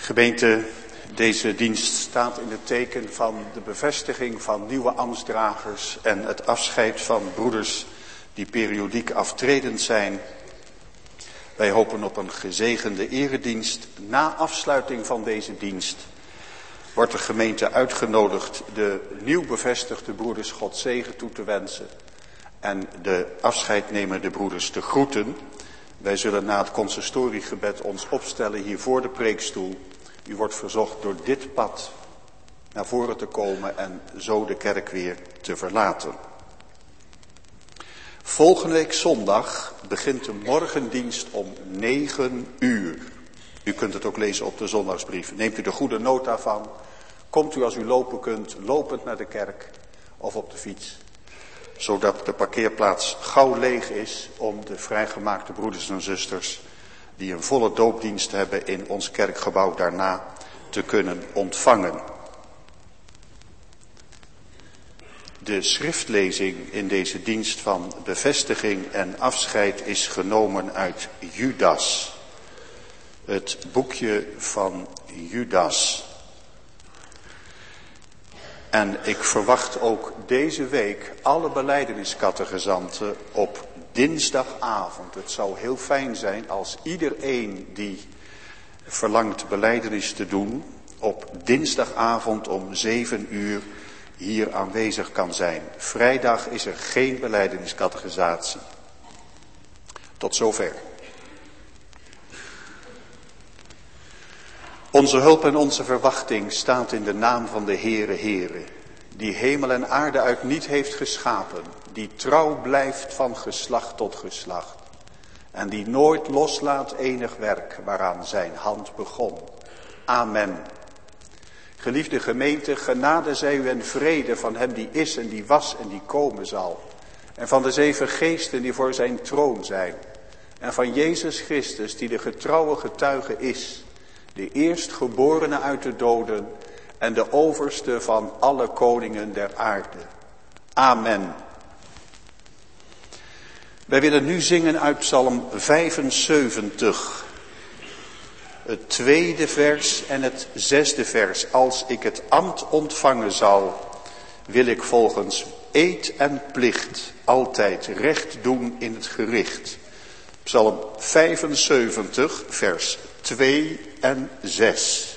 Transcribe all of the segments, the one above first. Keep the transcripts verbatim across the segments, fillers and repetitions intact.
Gemeente, deze dienst staat in het teken van de bevestiging van nieuwe ambtsdragers en het afscheid van broeders die periodiek aftredend zijn. Wij hopen op een gezegende eredienst. Na afsluiting van deze dienst wordt de gemeente uitgenodigd de nieuw bevestigde broeders God zegen toe te wensen en de afscheidnemende broeders te groeten. Wij zullen na het consistoriegebed ons opstellen hier voor de preekstoel. U wordt verzocht door dit pad naar voren te komen en zo de kerk weer te verlaten. Volgende week zondag begint de morgendienst om negen uur. U kunt het ook lezen op de zondagsbrief. Neemt u de goede nota van. Komt u als u lopen kunt, lopend naar de kerk of op de fiets. Zodat de parkeerplaats gauw leeg is om de vrijgemaakte broeders en zusters die een volle doopdienst hebben in ons kerkgebouw daarna te kunnen ontvangen. De schriftlezing in deze dienst van bevestiging en afscheid is genomen uit Judas. Het boekje van Judas. En ik verwacht ook deze week alle belijdeniscategizanten op dinsdagavond. Het zou heel fijn zijn als iedereen die verlangt belijdenis te doen op dinsdagavond om zeven uur hier aanwezig kan zijn. Vrijdag is er geen belijdeniscatechisatie. Tot zover. Onze hulp en onze verwachting staat in de naam van de Heere Heere, die hemel en aarde uit niet heeft geschapen, die trouw blijft van geslacht tot geslacht en die nooit loslaat enig werk waaraan zijn hand begon. Amen. Geliefde gemeente, genade zij u en vrede van hem die is en die was en die komen zal. En van de zeven geesten die voor zijn troon zijn. En van Jezus Christus die de getrouwe getuige is. De eerstgeborene uit de doden en de overste van alle koningen der aarde. Amen. Wij willen nu zingen uit Psalm vijfenzeventig. Het tweede vers en het zesde vers. Als ik het ambt ontvangen zal, wil ik volgens eed en plicht altijd recht doen in het gericht. Psalm vijfenzeventig, vers twee en zes.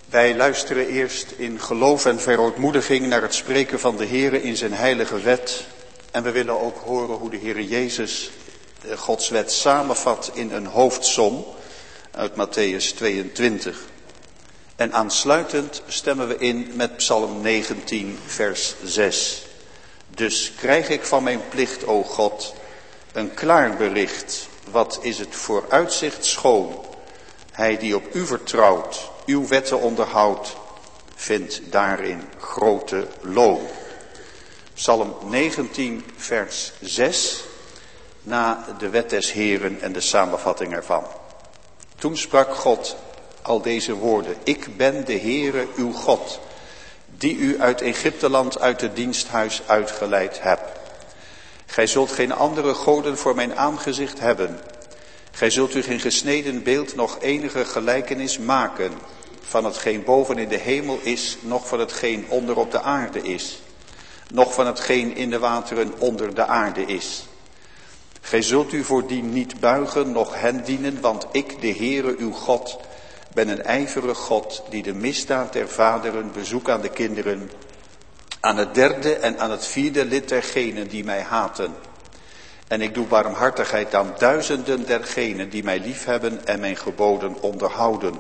Wij luisteren eerst in geloof en verootmoediging naar het spreken van de Heere in zijn heilige wet. En we willen ook horen hoe de Heere Jezus Gods wet samenvat in een hoofdsom uit Matthäus tweeëntwintig. En aansluitend stemmen we in met Psalm negentien vers zes. Dus krijg ik van mijn plicht, o God, een klaar bericht. Wat is het vooruitzicht schoon. Hij die op u vertrouwt, uw wetten onderhoudt, vindt daarin grote loon. Psalm negentien vers zes, na de wet des Heeren en de samenvatting ervan. Toen sprak God al deze woorden. Ik ben de Heere uw God, die u uit Egypteland uit het diensthuis uitgeleid heb. Gij zult geen andere goden voor mijn aangezicht hebben. Gij zult u geen gesneden beeld nog enige gelijkenis maken van hetgeen boven in de hemel is, noch van hetgeen onder op de aarde is, noch van hetgeen in de wateren onder de aarde is. Gij zult u voordien niet buigen, noch hen dienen, want ik, de Heere uw God, ben een ijverig God, die de misdaad der vaderen bezoekt aan de kinderen, aan het derde en aan het vierde lid dergenen die mij haten. En ik doe barmhartigheid aan duizenden dergenen die mij liefhebben en mijn geboden onderhouden.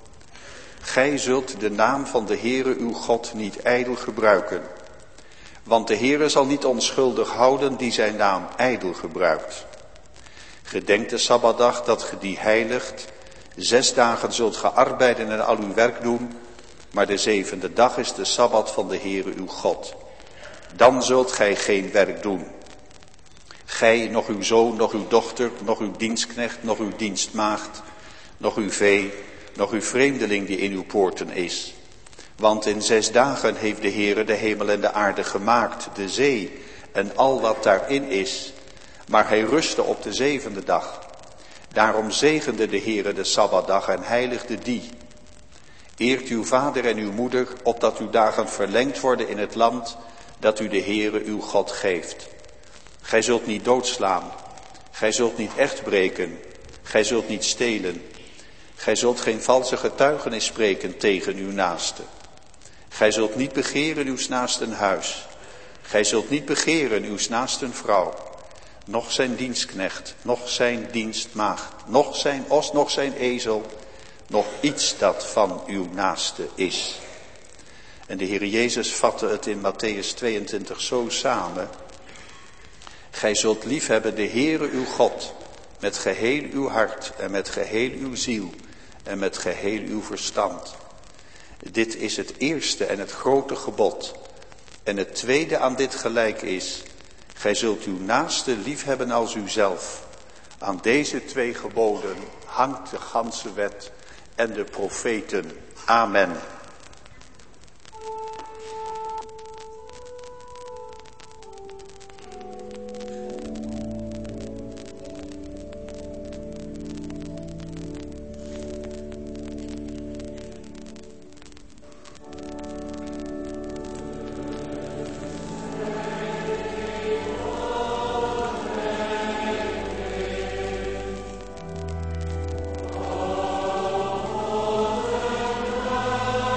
Gij zult de naam van de Heere uw God niet ijdel gebruiken. Want de Heere zal niet onschuldig houden die zijn naam ijdel gebruikt. Gedenk de Sabbatdag dat ge die heiligt. Zes dagen zult ge arbeiden en al uw werk doen. Maar de zevende dag is de Sabbat van de Heere uw God. Dan zult gij geen werk doen. Gij, nog uw zoon, nog uw dochter, nog uw dienstknecht, nog uw dienstmaagd, nog uw vee, nog uw vreemdeling die in uw poorten is. Want in zes dagen heeft de Heere de hemel en de aarde gemaakt, de zee en al wat daarin is. Maar hij rustte op de zevende dag. Daarom zegende de Heere de Sabbatdag en heiligde die. Eert uw vader en uw moeder, opdat uw dagen verlengd worden in het land dat u de Heere uw God geeft. Gij zult niet doodslaan, gij zult niet echt breken, gij zult niet stelen. Gij zult geen valse getuigenis spreken tegen uw naaste. Gij zult niet begeren uws naasten huis. Gij zult niet begeren uws naasten vrouw. Noch zijn dienstknecht, noch zijn dienstmaagd, noch zijn os, noch zijn ezel, nog iets dat van uw naaste is. En de Heer Jezus vatte het in Matthäus tweeëntwintig zo samen. Gij zult liefhebben de Heere uw God met geheel uw hart en met geheel uw ziel en met geheel uw verstand. Dit is het eerste en het grote gebod. En het tweede aan dit gelijk is, gij zult uw naaste liefhebben als uzelf. Aan deze twee geboden hangt de ganse wet en de profeten. Amen. Oh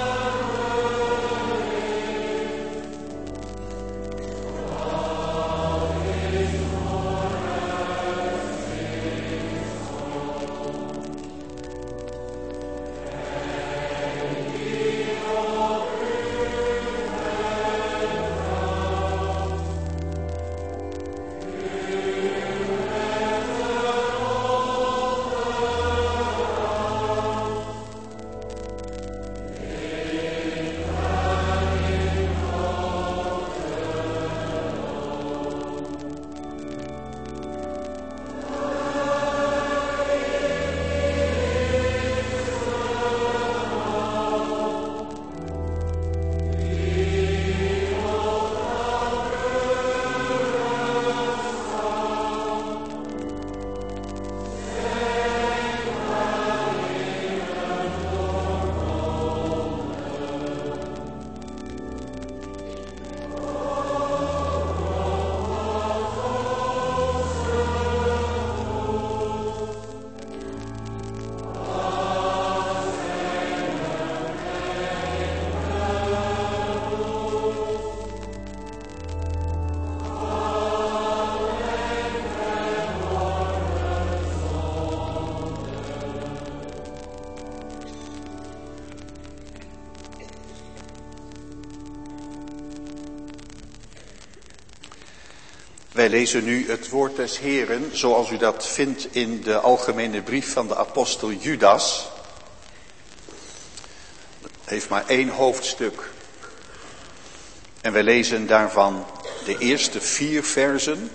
Wij lezen nu het woord des Heren, zoals u dat vindt in de algemene brief van de apostel Judas. Het heeft maar één hoofdstuk. En wij lezen daarvan de eerste vier versen.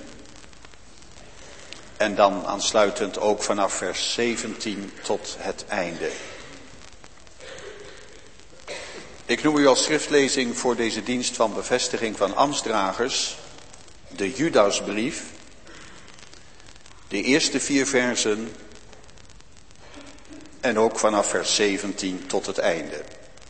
En dan aansluitend ook vanaf vers zeventien tot het einde. Ik noem u als schriftlezing voor deze dienst van bevestiging van ambtsdragers de Judasbrief, de eerste vier versen en ook vanaf vers zeventien tot het einde.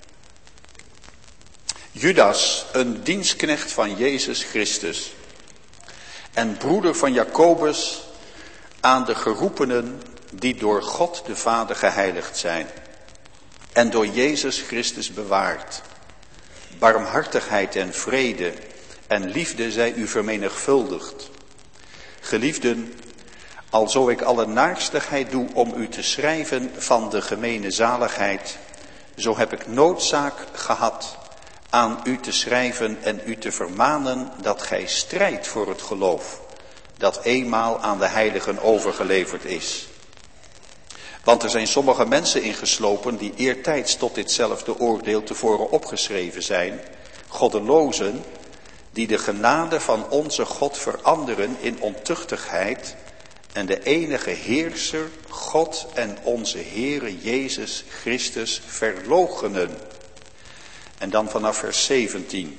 Judas, een dienstknecht van Jezus Christus en broeder van Jacobus, aan de geroepenen die door God de Vader geheiligd zijn en door Jezus Christus bewaard. Barmhartigheid en vrede en liefde zij u vermenigvuldigd. Geliefden, alzo ik alle naarstigheid doe om u te schrijven van de gemene zaligheid, zo heb ik noodzaak gehad aan u te schrijven en u te vermanen dat gij strijdt voor het geloof, dat eenmaal aan de heiligen overgeleverd is. Want er zijn sommige mensen ingeslopen die eertijds tot ditzelfde oordeel tevoren opgeschreven zijn, goddelozen, die de genade van onze God veranderen in ontuchtigheid en de enige heerser, God en onze Heere Jezus Christus verloochenen. En dan vanaf vers zeventien.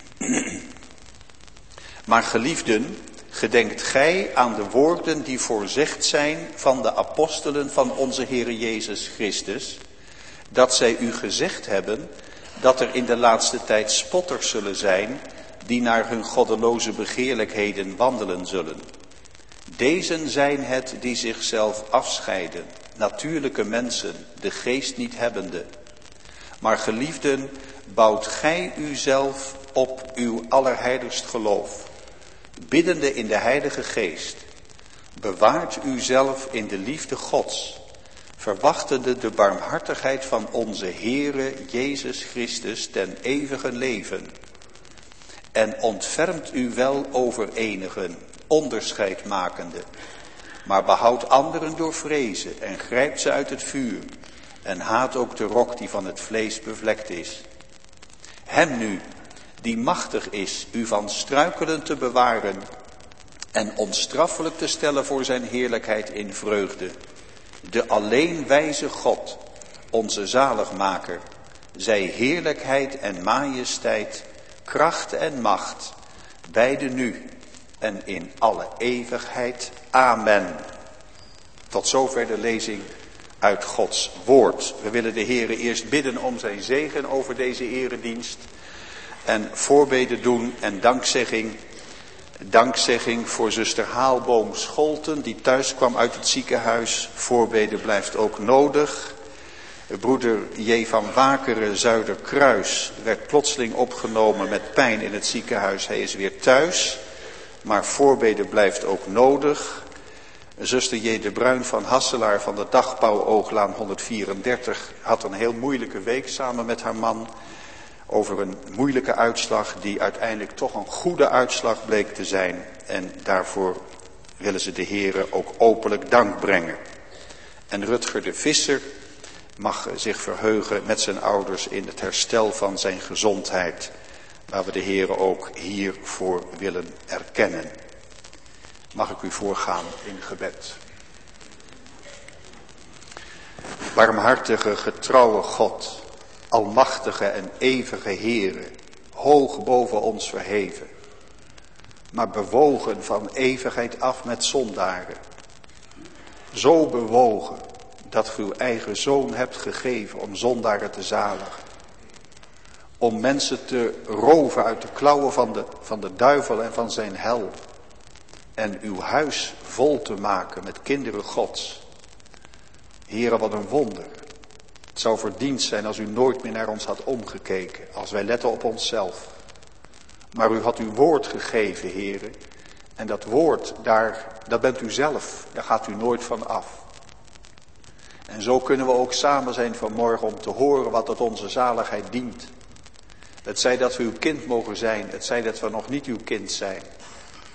Maar geliefden, gedenkt gij aan de woorden die voorzegd zijn van de apostelen van onze Heere Jezus Christus, dat zij u gezegd hebben dat er in de laatste tijd spotters zullen zijn, die naar hun goddeloze begeerlijkheden wandelen zullen. Dezen zijn het die zichzelf afscheiden, natuurlijke mensen, de geest niet hebbende. Maar geliefden, bouwt gij uzelf op uw allerheiligst geloof, biddende in de Heilige Geest. Bewaart uzelf in de liefde Gods, verwachtende de barmhartigheid van onze Heere Jezus Christus ten eeuwige leven. En ontfermt u wel over enigen, onderscheid makende, maar behoudt anderen door vrezen en grijpt ze uit het vuur en haat ook de rok die van het vlees bevlekt is. Hem nu, die machtig is u van struikelen te bewaren en onstraffelijk te stellen voor zijn heerlijkheid in vreugde, de alleen wijze God, onze zaligmaker, zij heerlijkheid en majesteit, kracht en macht, beide nu en in alle eeuwigheid. Amen. Tot zover de lezing uit Gods woord. We willen de Heere eerst bidden om zijn zegen over deze eredienst en voorbeden doen en dankzegging. Dankzegging voor zuster Haalboom Scholten, die thuis kwam uit het ziekenhuis. Voorbeden blijft ook nodig. Broeder J. van Wakeren Zuiderkruis werd plotseling opgenomen met pijn in het ziekenhuis. Hij is weer thuis, maar voorbeden blijft ook nodig. Zuster J. de Bruin van Hasselaar van de Dagbouw Ooglaan honderdvierendertig had een heel moeilijke week samen met haar man over een moeilijke uitslag die uiteindelijk toch een goede uitslag bleek te zijn. En daarvoor willen ze de Heere ook openlijk dank brengen. En Rutger de Visser mag zich verheugen met zijn ouders in het herstel van zijn gezondheid, waar we de Heere ook hiervoor willen erkennen. Mag ik u voorgaan in gebed. Barmhartige, getrouwe God, almachtige en eeuwige Heere, hoog boven ons verheven, maar bewogen van eeuwigheid af met zondaren. Zo bewogen dat ge uw eigen zoon hebt gegeven om zondaren te zaligen. Om mensen te roven uit de klauwen van de, van de duivel en van zijn hel. En uw huis vol te maken met kinderen Gods. Heere, wat een wonder. Het zou verdiend zijn als u nooit meer naar ons had omgekeken. Als wij letten op onszelf. Maar u had uw woord gegeven, Heere. En dat woord, daar, dat bent u zelf. Daar gaat u nooit van af. En zo kunnen we ook samen zijn vanmorgen om te horen wat tot onze zaligheid dient. Het zij dat we uw kind mogen zijn. Het zij dat we nog niet uw kind zijn.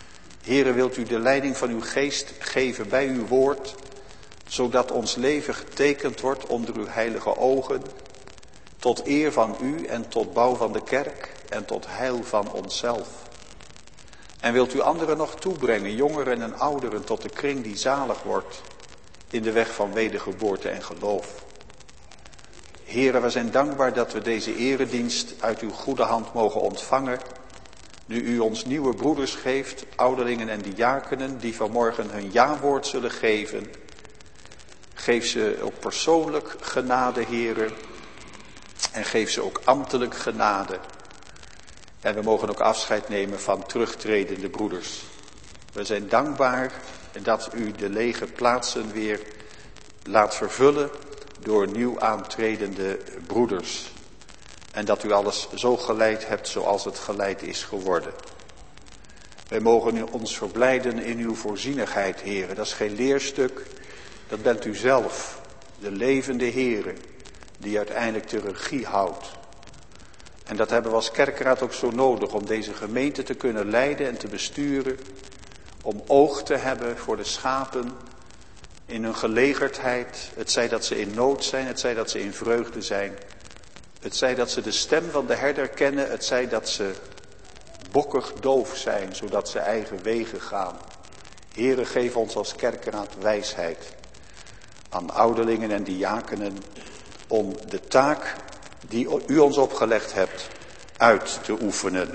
Heere, wilt u de leiding van uw geest geven bij uw woord, zodat ons leven getekend wordt onder uw heilige ogen, tot eer van u en tot bouw van de kerk en tot heil van onszelf. En wilt u anderen nog toebrengen, jongeren en ouderen, tot de kring die zalig wordt in de weg van wedergeboorte en geloof. Heere, we zijn dankbaar dat we deze eredienst uit uw goede hand mogen ontvangen, nu u ons nieuwe broeders geeft, ouderlingen en diakenen, die vanmorgen hun jawoord zullen geven. Geef ze ook persoonlijk genade, Heere, en geef ze ook ambtelijk genade. En we mogen ook afscheid nemen van terugtredende broeders. We zijn dankbaar dat u de lege plaatsen weer laat vervullen door nieuw aantredende broeders. En dat u alles zo geleid hebt zoals het geleid is geworden. Wij mogen ons verblijden in uw voorzienigheid, Heere. Dat is geen leerstuk, dat bent u zelf, de levende Heere, die uiteindelijk de regie houdt. En dat hebben we als kerkraad ook zo nodig om deze gemeente te kunnen leiden en te besturen. Om oog te hebben voor de schapen in hun gelegerdheid. Het zij dat ze in nood zijn, het zij dat ze in vreugde zijn. Het zij dat ze de stem van de herder kennen, het zij dat ze bokkig doof zijn, zodat ze eigen wegen gaan. Heere, geef ons als kerkraad wijsheid aan ouderlingen en diakenen om de taak die u ons opgelegd hebt uit te oefenen.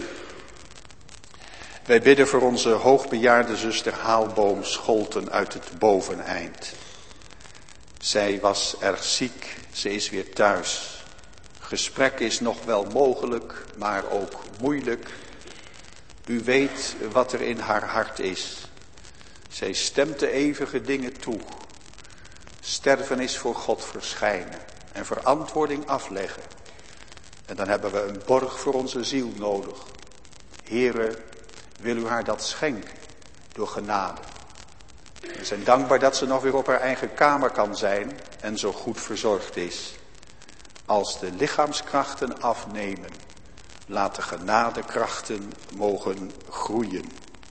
Wij bidden voor onze hoogbejaarde zuster Haalboom Scholten uit het Boveneind. Zij was erg ziek, ze is weer thuis. Gesprek is nog wel mogelijk, maar ook moeilijk. U weet wat er in haar hart is. Zij stemt de eeuwige dingen toe. Sterven is voor God verschijnen en verantwoording afleggen. En dan hebben we een borg voor onze ziel nodig. Heere, wil u haar dat schenken door genade. We zijn dankbaar dat ze nog weer op haar eigen kamer kan zijn en zo goed verzorgd is. Als de lichaamskrachten afnemen, laat de genadekrachten mogen groeien.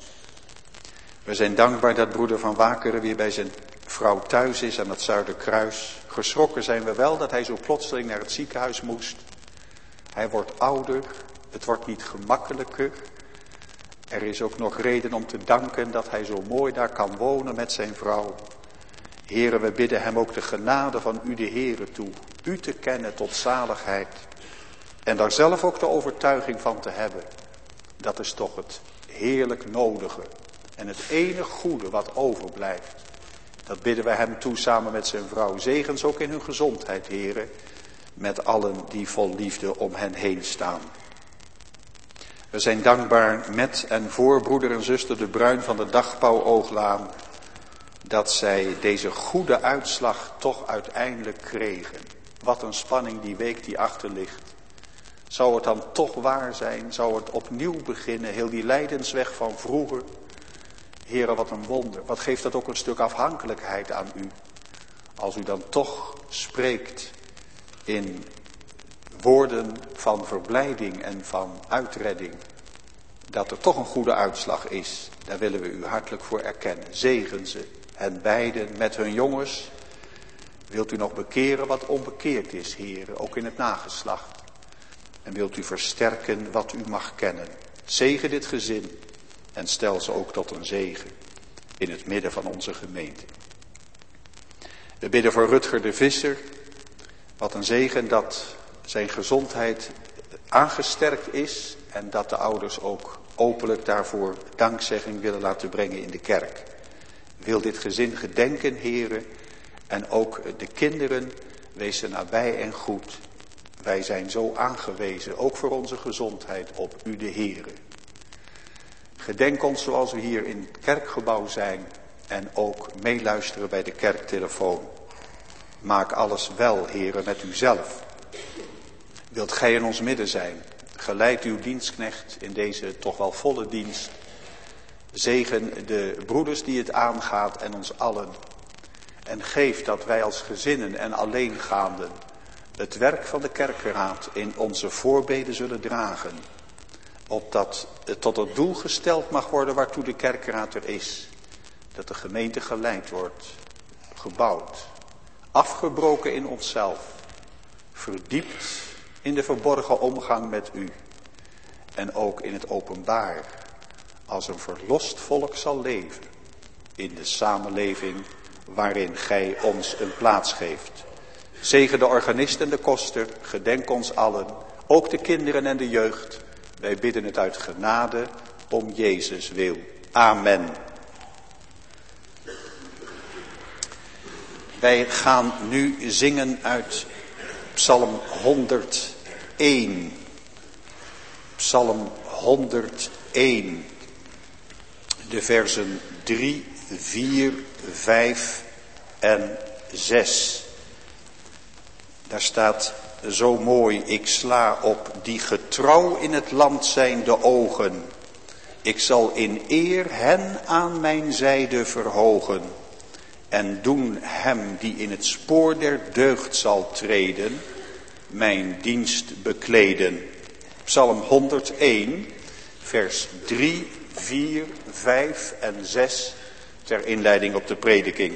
We zijn dankbaar dat broeder Van Wakeren weer bij zijn vrouw thuis is aan het Zuiderkruis. Geschrokken zijn we wel dat hij zo plotseling naar het ziekenhuis moest. Hij wordt ouder, het wordt niet gemakkelijker. Er is ook nog reden om te danken dat hij zo mooi daar kan wonen met zijn vrouw. Heere, we bidden hem ook de genade van u de Heere toe. U te kennen tot zaligheid. En daar zelf ook de overtuiging van te hebben. Dat is toch het heerlijk nodige. En het enige goede wat overblijft. Dat bidden we hem toe samen met zijn vrouw. Zegens ook in hun gezondheid, Heere. Met allen die vol liefde om hen heen staan. We zijn dankbaar met en voor broeder en zuster De Bruin van de Dagbouw Ooglaan. Dat zij deze goede uitslag toch uiteindelijk kregen. Wat een spanning die week die achter ligt. Zou het dan toch waar zijn? Zou het opnieuw beginnen? Heel die lijdensweg van vroeger. Heere, wat een wonder. Wat geeft dat ook een stuk afhankelijkheid aan u. Als u dan toch spreekt in woorden van verblijding en van uitredding. Dat er toch een goede uitslag is. Daar willen we u hartelijk voor erkennen. Zegen ze. En beiden met hun jongens. Wilt u nog bekeren wat onbekeerd is, Heere, ook in het nageslacht. En wilt u versterken wat u mag kennen. Zegen dit gezin en stel ze ook tot een zegen in het midden van onze gemeente. We bidden voor Rutger de Visser. Wat een zegen dat zijn gezondheid aangesterkt is en dat de ouders ook openlijk daarvoor dankzegging willen laten brengen in de kerk. Wil dit gezin gedenken, Heere, en ook de kinderen, wees ze nabij en goed. Wij zijn zo aangewezen, ook voor onze gezondheid, op u de Heere. Gedenk ons zoals we hier in het kerkgebouw zijn en ook meeluisteren bij de kerktelefoon. Maak alles wel, Heere, met uzelf. Wilt gij in ons midden zijn? Geleid uw dienstknecht in deze toch wel volle dienst. Zegen de broeders die het aangaat en ons allen. En geef dat wij als gezinnen en alleengaanden het werk van de kerkraad in onze voorbeden zullen dragen. Opdat het tot het doel gesteld mag worden waartoe de kerkraad er is. Dat de gemeente geleid wordt, gebouwd, afgebroken in onszelf, verdiept in de verborgen omgang met u. En ook in het openbaar als een verlost volk zal leven in de samenleving waarin gij ons een plaats geeft. Zegen de organist en de koster, gedenk ons allen, ook de kinderen en de jeugd. Wij bidden het uit genade om Jezus wil. Amen. Wij gaan nu zingen uit Psalm honderdéén. Psalm honderdéén. De versen drie, vier, vijf en zes. Daar staat zo mooi: ik sla op die getrouw in het land zijn de ogen. Ik zal in eer hen aan mijn zijde verhogen. En doen hem die in het spoor der deugd zal treden, mijn dienst bekleden. Psalm honderdéén, vers drie, vier, vijf en zes ter inleiding op de prediking.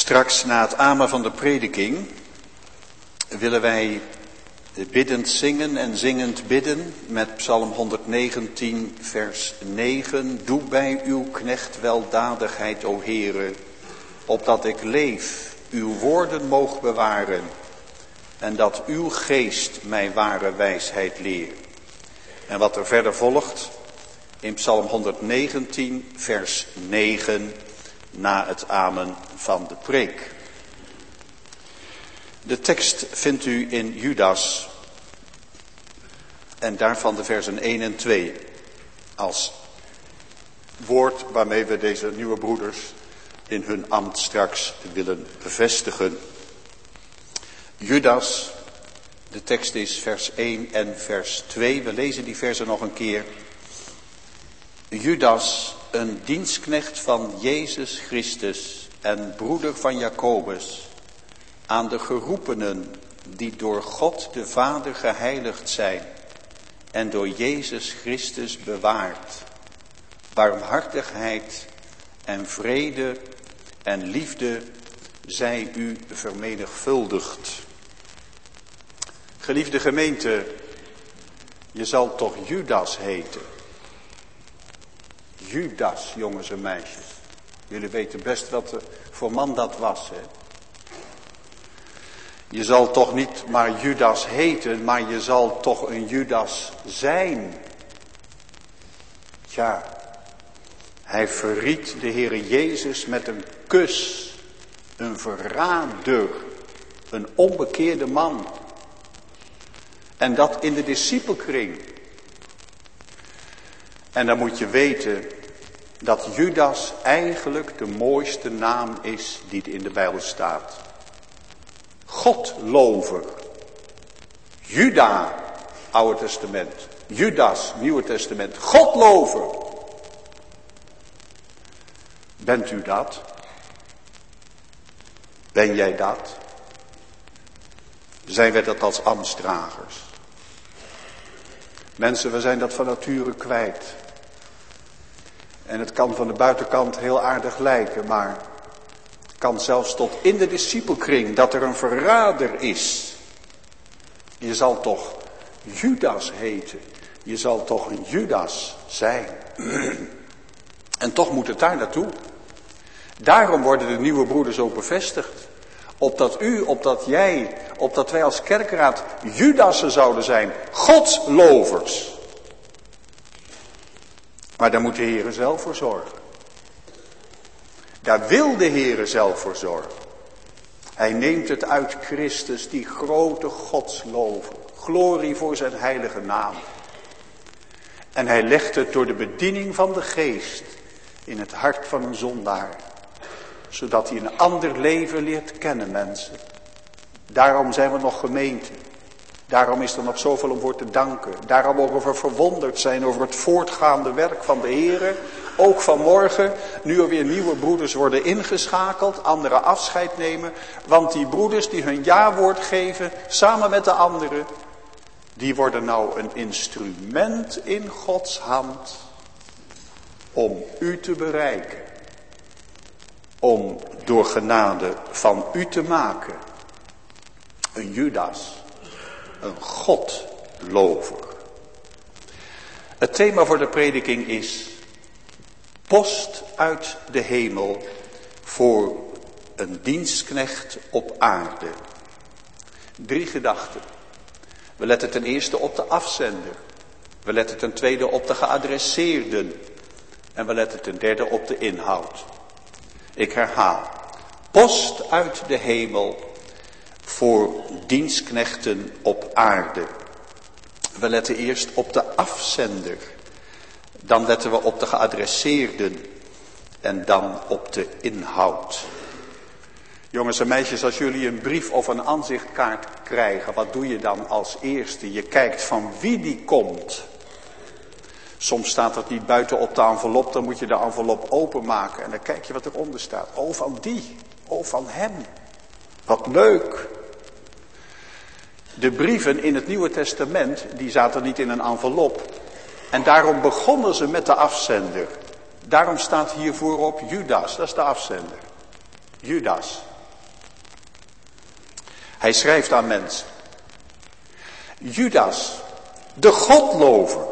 Straks na het amen van de prediking willen wij biddend zingen en zingend bidden met Psalm honderdnegentien vers negen. Doe bij uw knecht weldadigheid, o Heere, opdat ik leef, uw woorden moog bewaren en dat uw geest mij ware wijsheid leert. En wat er verder volgt in Psalm honderdnegentien vers negen na het amen van de preek. De tekst vindt u in Judas en daarvan de versen één en twee als woord waarmee we deze nieuwe broeders in hun ambt straks willen bevestigen. Judas, de tekst is vers één en vers twee. We lezen die versen nog een keer. Judas, een dienstknecht van Jezus Christus en broeder van Jacobus, aan de geroepenen die door God de Vader geheiligd zijn en door Jezus Christus bewaard. Barmhartigheid en vrede en liefde zij u vermenigvuldigd. Geliefde gemeente, je zal toch Judas heten? Judas, jongens en meisjes. Jullie weten best wat voor man dat was, hè? Je zal toch niet maar Judas heten, maar je zal toch een Judas zijn. Tja, hij verried de Heere Jezus met een kus. Een verrader, een onbekeerde man. En dat in de discipelkring. En dan moet je weten dat Judas eigenlijk de mooiste naam is die in de Bijbel staat. Godlover. Juda, Oude Testament. Judas, Nieuwe Testament. Godlover. Bent u dat? Ben jij dat? Zijn wij dat als ambtsdragers? Mensen, we zijn dat van nature kwijt. En het kan van de buitenkant heel aardig lijken, maar het kan zelfs tot in de discipelkring dat er een verrader is. Je zal toch Judas heten. Je zal toch een Judas zijn. En toch moet het daar naartoe. Daarom worden de nieuwe broeders ook bevestigd. Opdat u, opdat jij, opdat wij als kerkraad Judassen zouden zijn. Godslovers. Maar daar moet de Heere zelf voor zorgen. Daar wil de Heere zelf voor zorgen. Hij neemt het uit Christus, die grote godslover. Glorie voor zijn heilige naam. En hij legt het door de bediening van de geest in het hart van een zondaar. Zodat hij een ander leven leert kennen, mensen. Daarom zijn we nog gemeente. Daarom is er nog zoveel om voor te danken. Daarom mogen we verwonderd zijn over het voortgaande werk van de Heere. Ook vanmorgen, nu er weer nieuwe broeders worden ingeschakeld, anderen afscheid nemen. Want die broeders die hun ja-woord geven, samen met de anderen, die worden nou een instrument in Gods hand om u te bereiken. Om door genade van u te maken een Judas, een Godlover. Het thema voor de prediking is post uit de hemel voor een dienstknecht op aarde. Drie gedachten. We letten ten eerste op de afzender. We letten ten tweede op de geadresseerden. En we letten ten derde op de inhoud. Ik herhaal. Post uit de hemel voor dienstknechten op aarde. We letten eerst op de afzender. Dan letten we op de geadresseerden. En dan op de inhoud. Jongens en meisjes, als jullie een brief of een aanzichtkaart krijgen, wat doe je dan als eerste? Je kijkt van wie die komt. Soms staat dat niet buiten op de envelop, dan moet je de envelop openmaken en dan kijk je wat eronder staat. Oh, van die. Oh, van hem. Wat leuk. De brieven in het Nieuwe Testament, die zaten niet in een envelop. En daarom begonnen ze met de afzender. Daarom staat hier voorop Judas, dat is de afzender. Judas. Hij schrijft aan mensen. Judas, de godlover.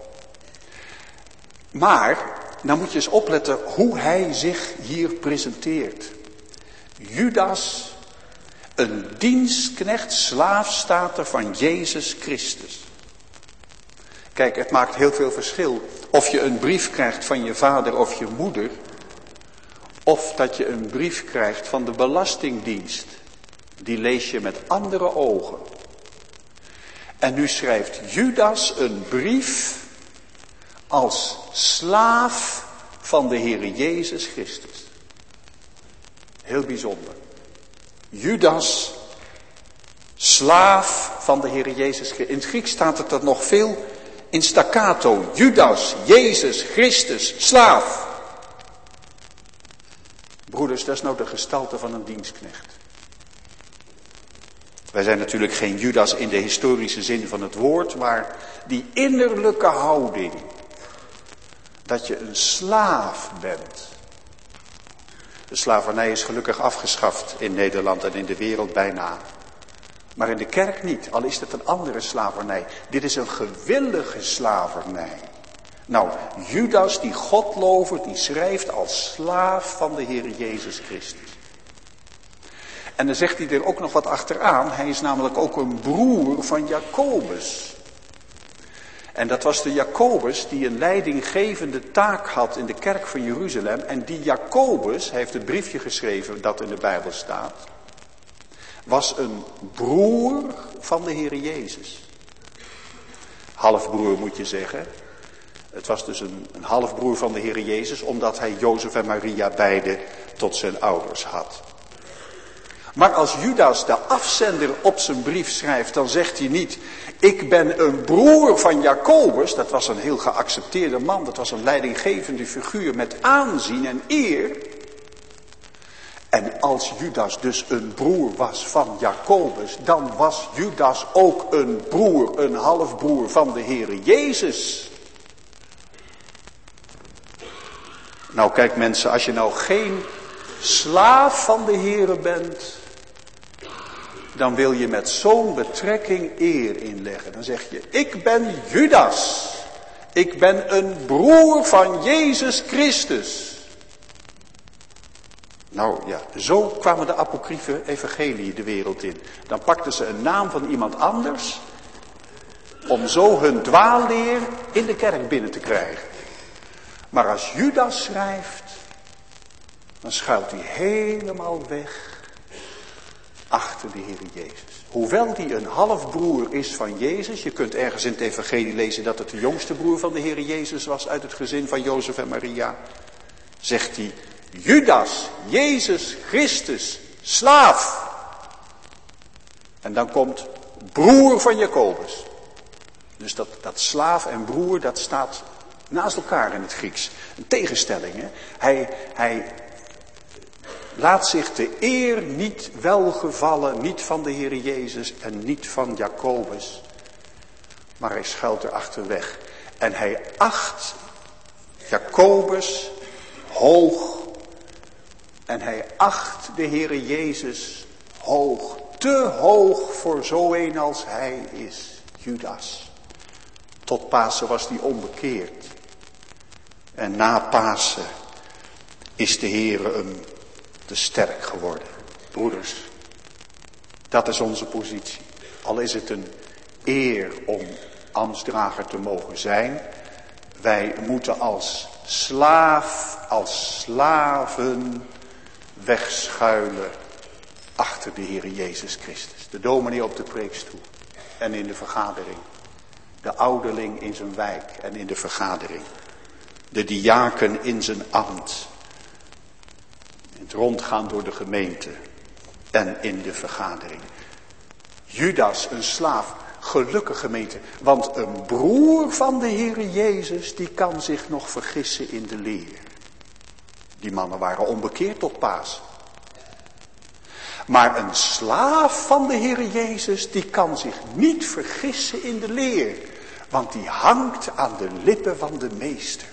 Maar, nou moet je eens opletten hoe hij zich hier presenteert. Judas, een dienstknecht, slaaf staat er van Jezus Christus. Kijk, het maakt heel veel verschil of je een brief krijgt van je vader of je moeder, of dat je een brief krijgt van de Belastingdienst. Die lees je met andere ogen. En nu schrijft Judas een brief als slaaf van de Heere Jezus Christus. Heel bijzonder. Judas, slaaf van de Heere Jezus Christus. In het Grieks staat het er nog veel in staccato. Judas, Jezus Christus, slaaf. Broeders, dat is nou de gestalte van een dienstknecht. Wij zijn natuurlijk geen Judas in de historische zin van het woord, maar die innerlijke houding, dat je een slaaf bent. De slavernij is gelukkig afgeschaft in Nederland en in de wereld bijna. Maar in de kerk niet, al is het een andere slavernij. Dit is een gewillige slavernij. Nou, Judas, die godlover, die schrijft als slaaf van de Heer Jezus Christus. En dan zegt hij er ook nog wat achteraan. Hij is namelijk ook een broer van Jacobus. En dat was de Jacobus die een leidinggevende taak had in de kerk van Jeruzalem. En die Jacobus, hij heeft het briefje geschreven dat in de Bijbel staat, was een broer van de Heer Jezus. Halfbroer moet je zeggen. Het was dus een, een halfbroer van de Heer Jezus, omdat hij Jozef en Maria beide tot zijn ouders had. Maar als Judas de afzender op zijn brief schrijft, dan zegt hij niet, ik ben een broer van Jacobus. Dat was een heel geaccepteerde man, dat was een leidinggevende figuur met aanzien en eer. En als Judas dus een broer was van Jacobus, dan was Judas ook een broer, een halfbroer van de Heere Jezus. Nou kijk mensen, als je nou geen slaaf van de Heere bent, dan wil je met zo'n betrekking eer inleggen. Dan zeg je, ik ben Judas. Ik ben een broer van Jezus Christus. Nou ja, zo kwamen de apocryfe evangelieën de wereld in. Dan pakten ze een naam van iemand anders, om zo hun dwaalleer in de kerk binnen te krijgen. Maar als Judas schrijft, dan schuilt hij helemaal weg achter de Heer Jezus. Hoewel die een halfbroer is van Jezus, je kunt ergens in het evangelie lezen dat het de jongste broer van de Heer Jezus was uit het gezin van Jozef en Maria, zegt hij, Judas, Jezus Christus, slaaf. En dan komt broer van Jacobus. Dus dat, dat slaaf en broer, dat staat naast elkaar in het Grieks. Een tegenstelling, hè. Hij, hij laat zich de eer niet welgevallen, niet van de Heer Jezus en niet van Jacobus. Maar hij schuilt erachter weg. En hij acht Jacobus hoog. En hij acht de Heer Jezus hoog. Te hoog voor zo een als hij is. Judas. Tot Pasen was hij onbekeerd. En na Pasen is de Heer hem te sterk geworden. Broeders, dat is onze positie. Al is het een eer om ambtsdrager te mogen zijn. Wij moeten als slaaf, als slaven wegschuilen achter de Heer Jezus Christus. De dominee op de preekstoel en in de vergadering. De ouderling in zijn wijk en in de vergadering. De diaken in zijn ambt. In het rondgaan door de gemeente en in de vergadering. Judas, een slaaf, gelukkig gemeente. Want een broer van de Heer Jezus, die kan zich nog vergissen in de leer. Die mannen waren onbekeerd tot Pasen. Maar een slaaf van de Heer Jezus, die kan zich niet vergissen in de leer. Want die hangt aan de lippen van de meester.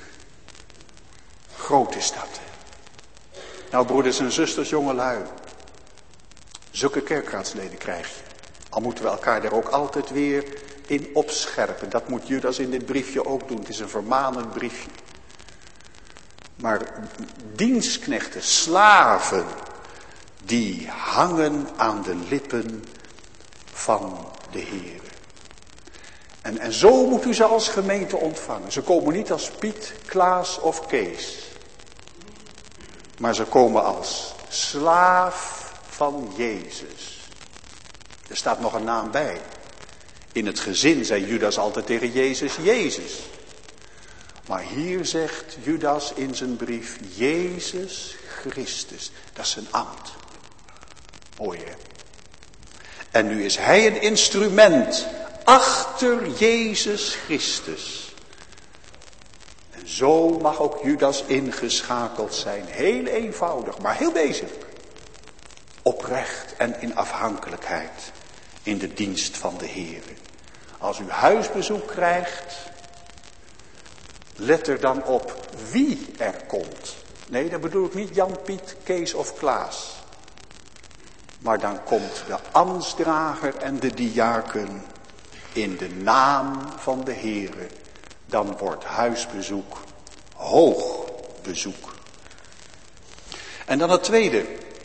Groot is dat. Nou broeders en zusters, jongelui. Zulke kerkraadsleden krijg je. Al moeten we elkaar daar ook altijd weer in opscherpen. Dat moet Judas in dit briefje ook doen. Het is een vermanend briefje. Maar dienstknechten, slaven, die hangen aan de lippen van de Heer. En, en zo moet u ze als gemeente ontvangen. Ze komen niet als Piet, Klaas of Kees. Maar ze komen als slaaf van Jezus. Er staat nog een naam bij. In het gezin zei Judas altijd tegen Jezus, Jezus. Maar hier zegt Judas in zijn brief, Jezus Christus. Dat is zijn ambt. Mooi hè? En nu is hij een instrument achter Jezus Christus. En zo mag ook Judas ingeschakeld zijn. Heel eenvoudig, maar heel wezenlijk. Oprecht en in afhankelijkheid in de dienst van de Heer. Als u huisbezoek krijgt, let er dan op wie er komt. Nee, dat bedoel ik niet Jan, Piet, Kees of Klaas. Maar dan komt de ambtsdrager en de diaken in de naam van de Heere. Dan wordt huisbezoek hoog bezoek. En dan het tweede.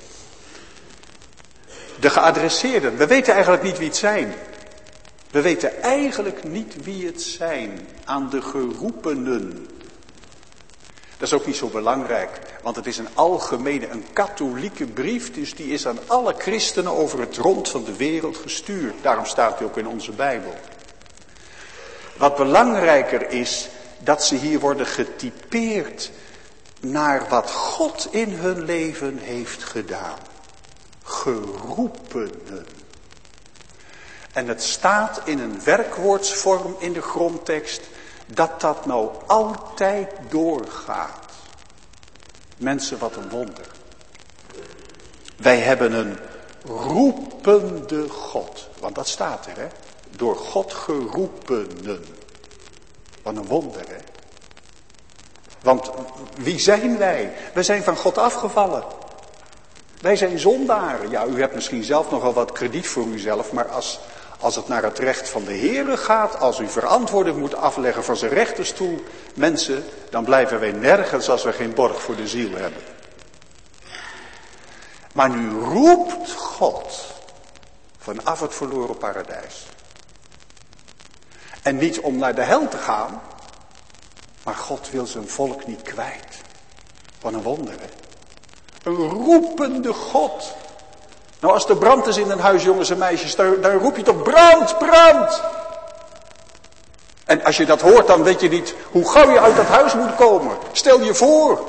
De geadresseerden. We weten eigenlijk niet wie het zijn. We weten eigenlijk niet wie het zijn aan de geroepenen. Dat is ook niet zo belangrijk, want het is een algemene, een katholieke brief, dus die is aan alle christenen over het rond van de wereld gestuurd. Daarom staat hij ook in onze Bijbel. Wat belangrijker is, dat ze hier worden getypeerd naar wat God in hun leven heeft gedaan. Geroepenen. En het staat in een werkwoordsvorm in de grondtekst, dat dat nou altijd doorgaat. Mensen, wat een wonder. Wij hebben een roepende God. Want dat staat er, hè. Door God geroepenen. Wat een wonder, hè. Want wie zijn wij? Wij zijn van God afgevallen. Wij zijn zondaren. Ja, u hebt misschien zelf nogal wat krediet voor uzelf, maar als... Als het naar het recht van de Heere gaat, als u verantwoording moet afleggen van zijn rechterstoel, mensen, dan blijven wij nergens als we geen borg voor de ziel hebben. Maar nu roept God vanaf het verloren paradijs. En niet om naar de hel te gaan, maar God wil zijn volk niet kwijt. Wat een wonder, hè? Een roepende God. Nou, als er brand is in een huis, jongens en meisjes, dan, dan roep je toch brand, brand. En als je dat hoort, dan weet je niet hoe gauw je uit dat huis moet komen. Stel je voor.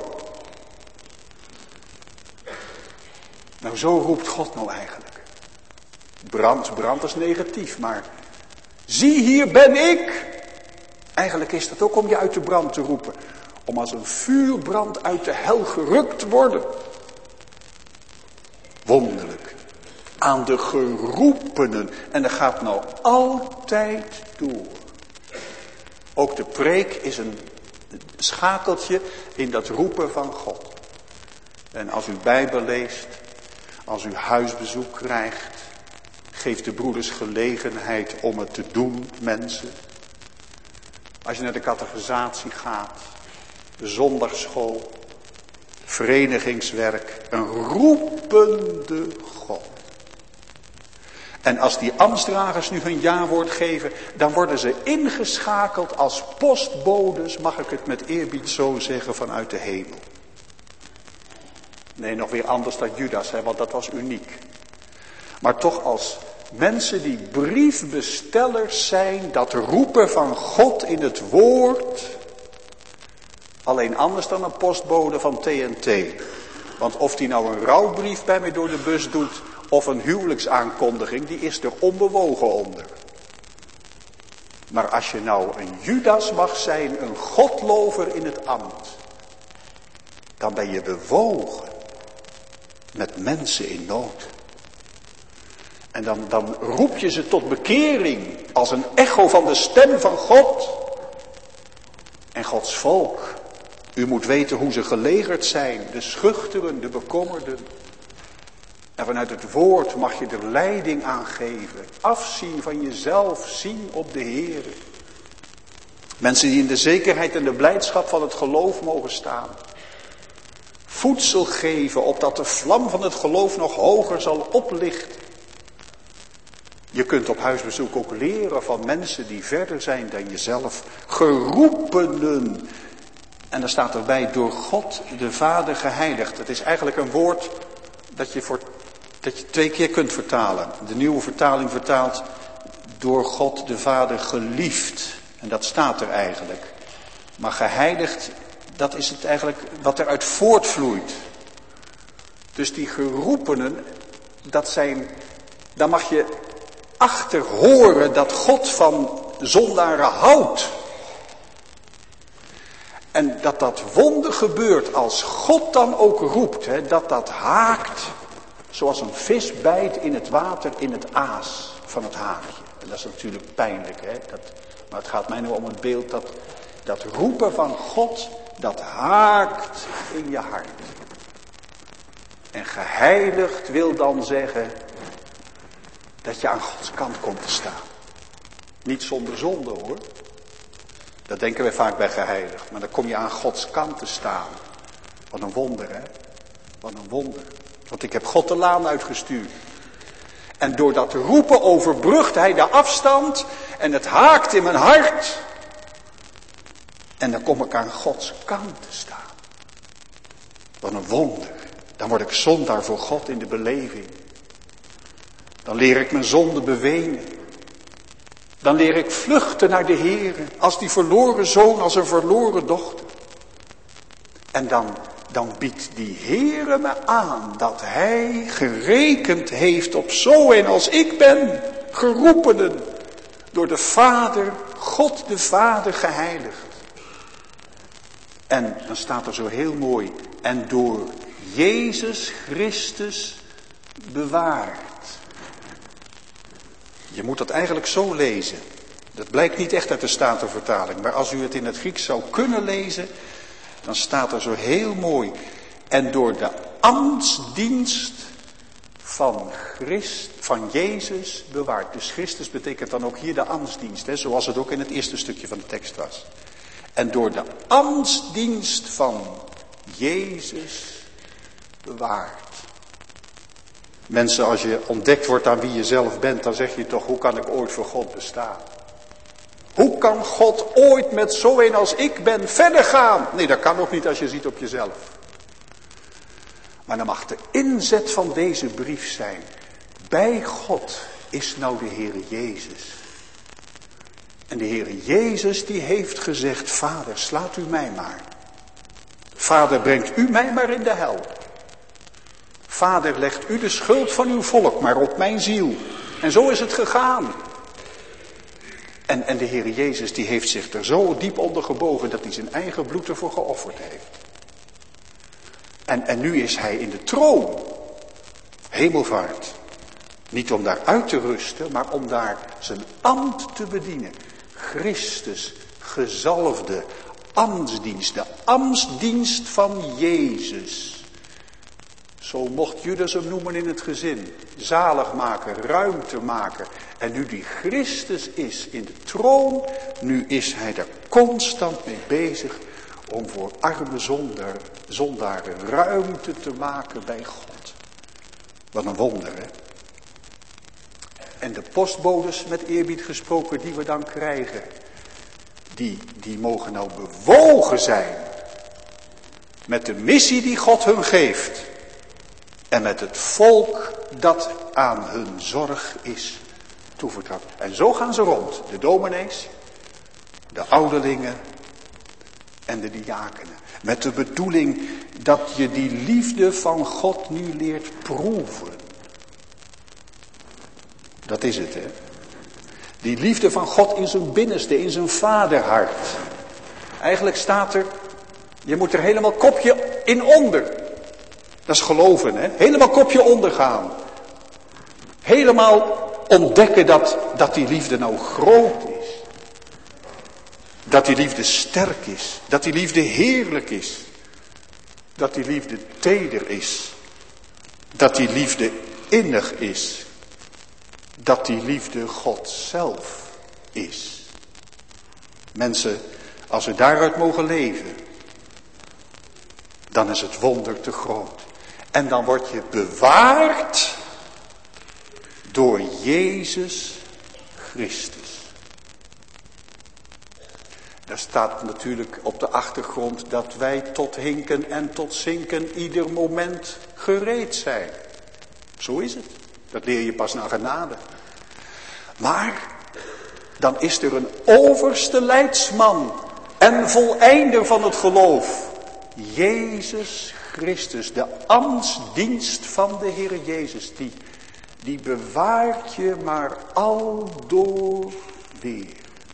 Nou, zo roept God nou eigenlijk. Brand, brand is negatief, maar zie hier ben ik. Eigenlijk is dat ook om je uit de brand te roepen. Om als een vuurbrand uit de hel gerukt te worden. Wonderlijk. Aan de geroepenen. En dat gaat nou altijd door. Ook de preek is een schakeltje in dat roepen van God. En als u Bijbel leest, als u huisbezoek krijgt, geeft de broeders gelegenheid om het te doen, mensen. Als je naar de catechisatie gaat, de zondagsschool, verenigingswerk, een roepende God. En als die ambtsdragers nu hun jawoord geven, dan worden ze ingeschakeld als postbodes, mag ik het met eerbied zo zeggen, vanuit de hemel. Nee, nog weer anders dan Judas, hè, want dat was uniek. Maar toch als mensen die briefbestellers zijn, dat roepen van God in het woord. Alleen anders dan een postbode van T N T. Want of die nou een rouwbrief bij mij door de bus doet, of een huwelijksaankondiging, die is er onbewogen onder. Maar als je nou een Judas mag zijn, een godlover in het ambt, dan ben je bewogen met mensen in nood. En dan, dan roep je ze tot bekering als een echo van de stem van God. En Gods volk, u moet weten hoe ze gelegerd zijn, de schuchteren, de bekommerden. En vanuit het woord mag je er leiding aan geven. Afzien van jezelf, zien op de Heer. Mensen die in de zekerheid en de blijdschap van het geloof mogen staan. Voedsel geven, opdat de vlam van het geloof nog hoger zal oplichten. Je kunt op huisbezoek ook leren van mensen die verder zijn dan jezelf. Geroepenen. En dan staat erbij, door God de Vader geheiligd. Het is eigenlijk een woord dat je, voor, dat je twee keer kunt vertalen. De nieuwe vertaling vertaalt, door God de Vader geliefd. En dat staat er eigenlijk. Maar geheiligd, dat is het eigenlijk wat eruit voortvloeit. Dus die geroepenen, dat zijn, daar mag je achter horen dat God van zondaren houdt. En dat dat wonder gebeurt als God dan ook roept. Hè, dat dat haakt zoals een vis bijt in het water in het aas van het haakje. En dat is natuurlijk pijnlijk. Hè, dat, maar het gaat mij nu om het beeld dat dat roepen van God, dat haakt in je hart. En geheiligd wil dan zeggen dat je aan Gods kant komt te staan. Niet zonder zonde hoor. Dat denken wij vaak bij geheiligd. Maar dan kom je aan Gods kant te staan. Wat een wonder hè. Wat een wonder. Want ik heb God de laan uitgestuurd. En door dat roepen overbrugt hij de afstand. En het haakt in mijn hart. En dan kom ik aan Gods kant te staan. Wat een wonder. Dan word ik zondaar voor God in de beleving. Dan leer ik mijn zonde bewenen. Dan leer ik vluchten naar de Heer. Als die verloren zoon, als een verloren dochter. En dan, dan biedt die Heer me aan dat hij gerekend heeft op zo en als ik ben. Geroepenen door de Vader, God de Vader geheiligd. En dan staat er zo heel mooi. En door Jezus Christus bewaard. Je moet dat eigenlijk zo lezen. Dat blijkt niet echt uit de Statenvertaling. Maar als u het in het Grieks zou kunnen lezen, dan staat er zo heel mooi. En door de ambtsdienst van, Christ, van Jezus bewaard. Dus Christus betekent dan ook hier de ambtsdienst. Hè, zoals het ook in het eerste stukje van de tekst was. En door de ambtsdienst van Jezus bewaard. Mensen, als je ontdekt wordt aan wie je zelf bent, dan zeg je toch, hoe kan ik ooit voor God bestaan? Hoe kan God ooit met zo een als ik ben verder gaan? Nee, dat kan ook niet als je ziet op jezelf. Maar dan mag de inzet van deze brief zijn. Bij God is nou de Heere Jezus. En de Heere Jezus die heeft gezegd, Vader, slaat u mij maar. Vader, brengt u mij maar in de hel. Vader, legt u de schuld van uw volk maar op mijn ziel. En zo is het gegaan. En, en de Heere Jezus die heeft zich er zo diep onder gebogen dat hij zijn eigen bloed ervoor geofferd heeft. En, en nu is hij in de troon. Hemelvaart. Niet om daar uit te rusten, maar om daar zijn ambt te bedienen. Christus, gezalfde, ambtsdienst. De ambtsdienst van Jezus. Zo mocht Judas hem noemen in het gezin. Zalig maken, ruimte maken. En nu die Christus is in de troon, nu is hij er constant mee bezig om voor arme zonder, zondaren ruimte te maken bij God. Wat een wonder, hè? En de postbodes, met eerbied gesproken, die we dan krijgen, die, die mogen nou bewogen zijn met de missie die God hun geeft. En met het volk dat aan hun zorg is toevertrouwd. En zo gaan ze rond. De dominees, de ouderlingen en de diakenen. Met de bedoeling dat je die liefde van God nu leert proeven. Dat is het, hè. Die liefde van God in zijn binnenste, in zijn vaderhart. Eigenlijk staat er, je moet er helemaal kopje in onder. Dat is geloven, hè. Helemaal kopje onder gaan. Helemaal ontdekken dat, dat die liefde nou groot is. Dat die liefde sterk is. Dat die liefde heerlijk is. Dat die liefde teder is. Dat die liefde innig is, dat die liefde God zelf is. Mensen, als we daaruit mogen leven, dan is het wonder te groot. En dan word je bewaard door Jezus Christus. Daar staat natuurlijk op de achtergrond dat wij tot hinken en tot zinken ieder moment gereed zijn. Zo is het. Dat leer je pas na genade. Maar dan is er een overste leidsman en voleinder van het geloof. Jezus Christus, de ambtsdienst van de Heer Jezus, die, die bewaart je maar aldoor weer.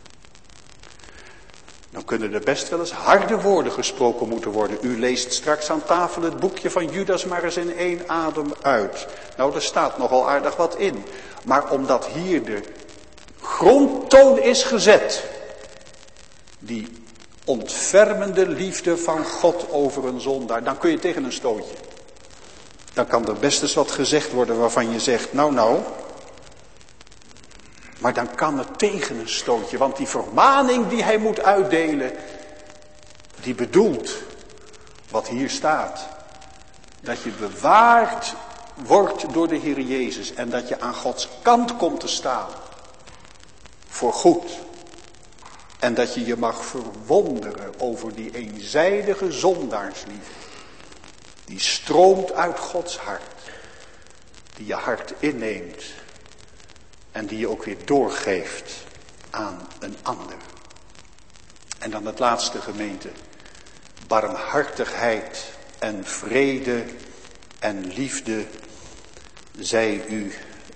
Dan kunnen er best wel eens harde woorden gesproken moeten worden. U leest straks aan tafel het boekje van Judas maar eens in één adem uit. Nou, daar staat nogal aardig wat in. Maar omdat hier de grondtoon is gezet, die ontfermende liefde van God over een zondaar, dan kun je tegen een stootje. Dan kan er best eens wat gezegd worden waarvan je zegt, nou nou. Maar dan kan het tegen een stootje, want die vermaning die hij moet uitdelen, die bedoelt wat hier staat. Dat je bewaard wordt door de Heer Jezus en dat je aan Gods kant komt te staan. Voor goed. En dat je je mag verwonderen over die eenzijdige zondaarsliefde. Die stroomt uit Gods hart. Die je hart inneemt. En die je ook weer doorgeeft aan een ander. En dan het laatste, gemeente. Barmhartigheid en vrede en liefde zij u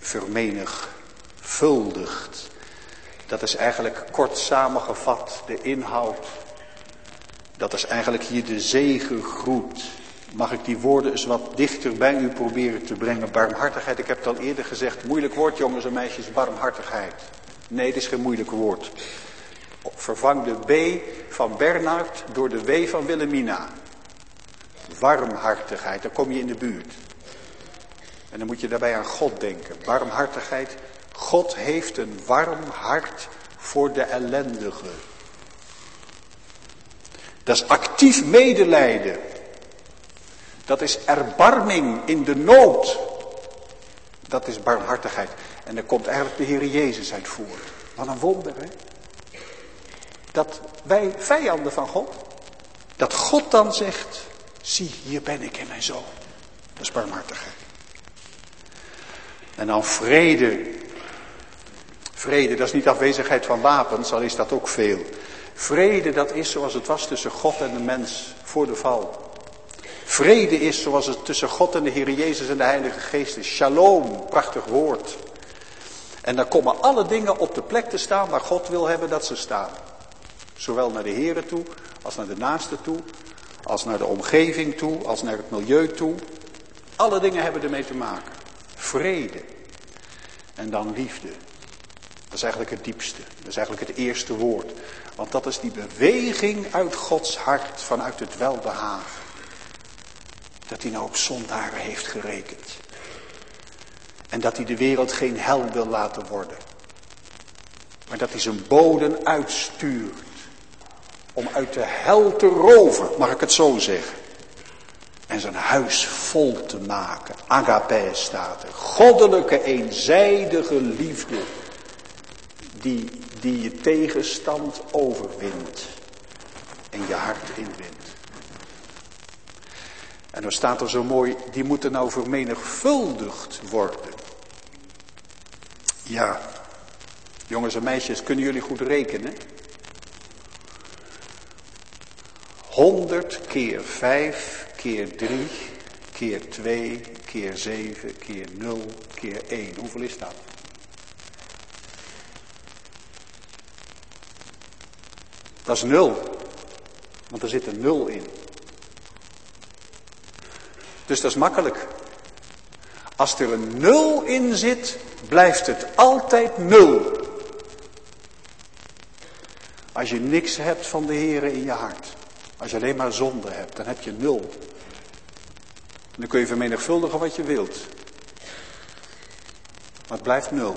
vermenigvuldigd. Dat is eigenlijk kort samengevat de inhoud. Dat is eigenlijk hier de zegengroet. Mag ik die woorden eens wat dichter bij u proberen te brengen? Barmhartigheid, ik heb het al eerder gezegd. Moeilijk woord, jongens en meisjes, barmhartigheid. Nee, het is geen moeilijk woord. Vervang de B van Bernard door de W van Wilhelmina. Warmhartigheid, dan kom je in de buurt. En dan moet je daarbij aan God denken. Barmhartigheid, God heeft een warm hart voor de ellendige. Dat is actief medelijden. Dat is erbarming in de nood. Dat is barmhartigheid. En daar komt eigenlijk de Heer Jezus uit voort. Wat een wonder, hè? Dat wij vijanden van God, dat God dan zegt, zie, hier ben ik in mijn zoon. Dat is barmhartigheid. En dan vrede. Vrede, dat is niet afwezigheid van wapens, al is dat ook veel. Vrede, dat is zoals het was tussen God en de mens voor de val. Vrede is zoals het tussen God en de Heer Jezus en de Heilige Geest is. Shalom, prachtig woord. En dan komen alle dingen op de plek te staan waar God wil hebben dat ze staan. Zowel naar de Here toe, als naar de naaste toe, als naar de omgeving toe, als naar het milieu toe. Alle dingen hebben ermee te maken. Vrede. En dan liefde. Dat is eigenlijk het diepste. Dat is eigenlijk het eerste woord. Want dat is die beweging uit Gods hart vanuit het welbehagen. Dat hij nou op zondaren heeft gerekend. En dat hij de wereld geen hel wil laten worden. Maar dat hij zijn boden uitstuurt. Om uit de hel te roven, mag ik het zo zeggen. En zijn huis vol te maken. Agape staat er. Goddelijke eenzijdige liefde. Die, die je tegenstand overwint. En je hart inwint. En dan staat er zo mooi, die moeten nou vermenigvuldigd worden. Ja, jongens en meisjes, kunnen jullie goed rekenen? Honderd keer vijf, keer drie, keer twee, keer zeven, keer nul, keer één. Hoeveel is dat? Dat is nul. Want er zit een nul in. Dus dat is makkelijk. Als er een nul in zit, blijft het altijd nul. Als je niks hebt van de Here in je hart. Als je alleen maar zonde hebt, dan heb je nul. En dan kun je vermenigvuldigen wat je wilt. Maar het blijft nul.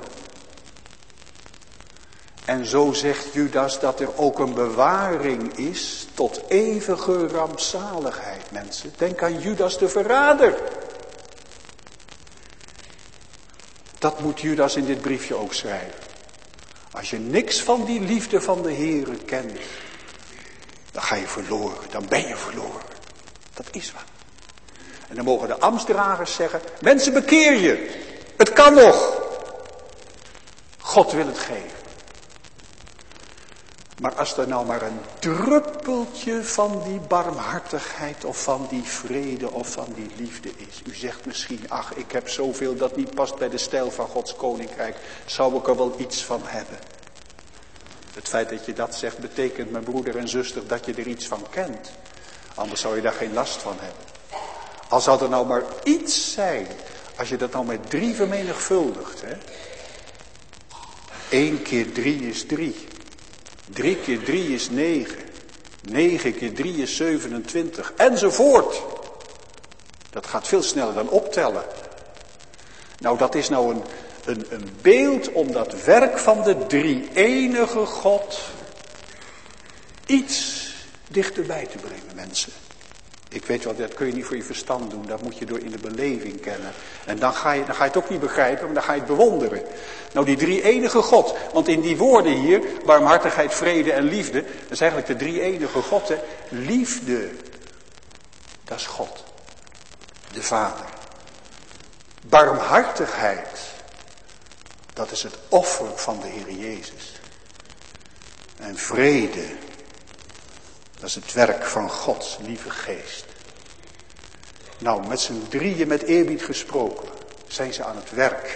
En zo zegt Judas dat er ook een bewaring is tot eeuwige rampzaligheid, mensen. Denk aan Judas de verrader. Dat moet Judas in dit briefje ook schrijven. Als je niks van die liefde van de Heere kent, dan ga je verloren, dan ben je verloren. Dat is wat. En dan mogen de ambtsdragers zeggen, mensen bekeer je. Het kan nog. God wil het geven. Maar als er nou maar een druppeltje van die barmhartigheid of van die vrede of van die liefde is. U zegt misschien, ach, ik heb zoveel dat niet past bij de stijl van Gods koninkrijk. Zou ik er wel iets van hebben? Het feit dat je dat zegt betekent, mijn broeder en zuster, dat je er iets van kent. Anders zou je daar geen last van hebben. Al zou er nou maar iets zijn, als je dat nou met drie vermenigvuldigt. Hè? Eén keer drie is drie. Drie keer drie is negen. Negen keer drie is zevenentwintig. Enzovoort. Dat gaat veel sneller dan optellen. Nou, dat is nou een, een, een beeld om dat werk van de drie-enige God iets dichterbij te brengen, mensen. Ik weet wel, dat kun je niet voor je verstand doen. Dat moet je door in de beleving kennen. En dan ga je, dan ga je het ook niet begrijpen, maar dan ga je het bewonderen. Nou, die drie-enige God. Want in die woorden hier, barmhartigheid, vrede en liefde. Dat is eigenlijk de drie-enige God. Hè. Liefde, dat is God. De Vader. Barmhartigheid, dat is het offer van de Heer Jezus. En vrede, dat is het werk van Gods lieve geest. Nou, met z'n drieën met eerbied gesproken, zijn ze aan het werk.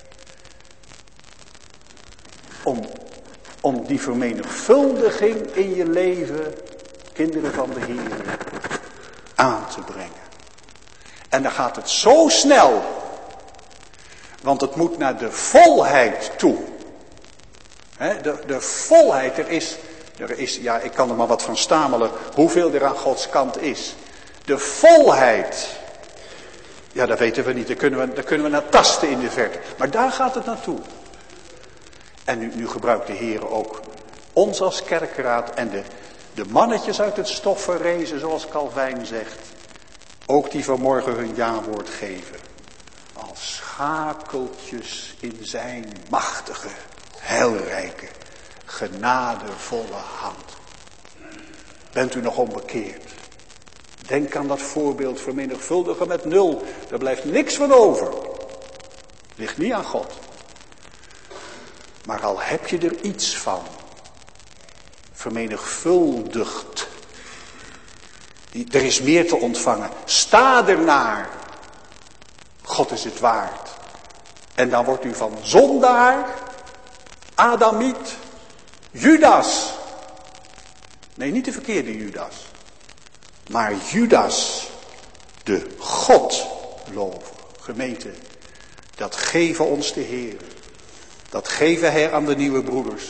Om, om die vermenigvuldiging in je leven, kinderen van de Heer, aan te brengen. En dan gaat het zo snel, want het moet naar de volheid toe. He, de, de volheid, er is... Er is, ja, ik kan er maar wat van stamelen, hoeveel er aan Gods kant is. De volheid, ja, dat weten we niet, daar kunnen we, daar kunnen we naar tasten in de verte. Maar daar gaat het naartoe. En nu, nu gebruikt de Heer ook ons als kerkraad en de, de mannetjes uit het stof verrezen, zoals Calvijn zegt. Ook die vanmorgen hun jawoord geven. Als schakeltjes in zijn machtige, heilrijke, genadevolle hand. Bent u nog onbekeerd? Denk aan dat voorbeeld, vermenigvuldigen met nul. Daar blijft niks van over. Ligt niet aan God. Maar al heb je er iets van, vermenigvuldigd. Er is meer te ontvangen. Sta ernaar. God is het waard. En dan wordt u van zondaar, Adamiet, Judas. Nee, niet de verkeerde Judas. Maar Judas, de Godlover. Gemeente, dat geven ons de Heer. Dat geven hij aan de nieuwe broeders.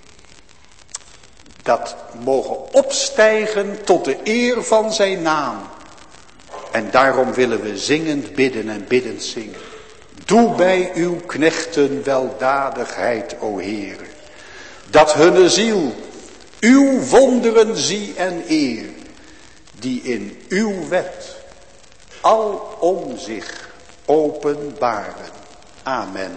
Dat mogen opstijgen tot de eer van zijn naam. En daarom willen we zingend bidden en biddend zingen. Doe bij uw knechten weldadigheid, o Heer. Dat hunne ziel uw wonderen zie en eer. Die in uw wet al om zich openbaren. Amen.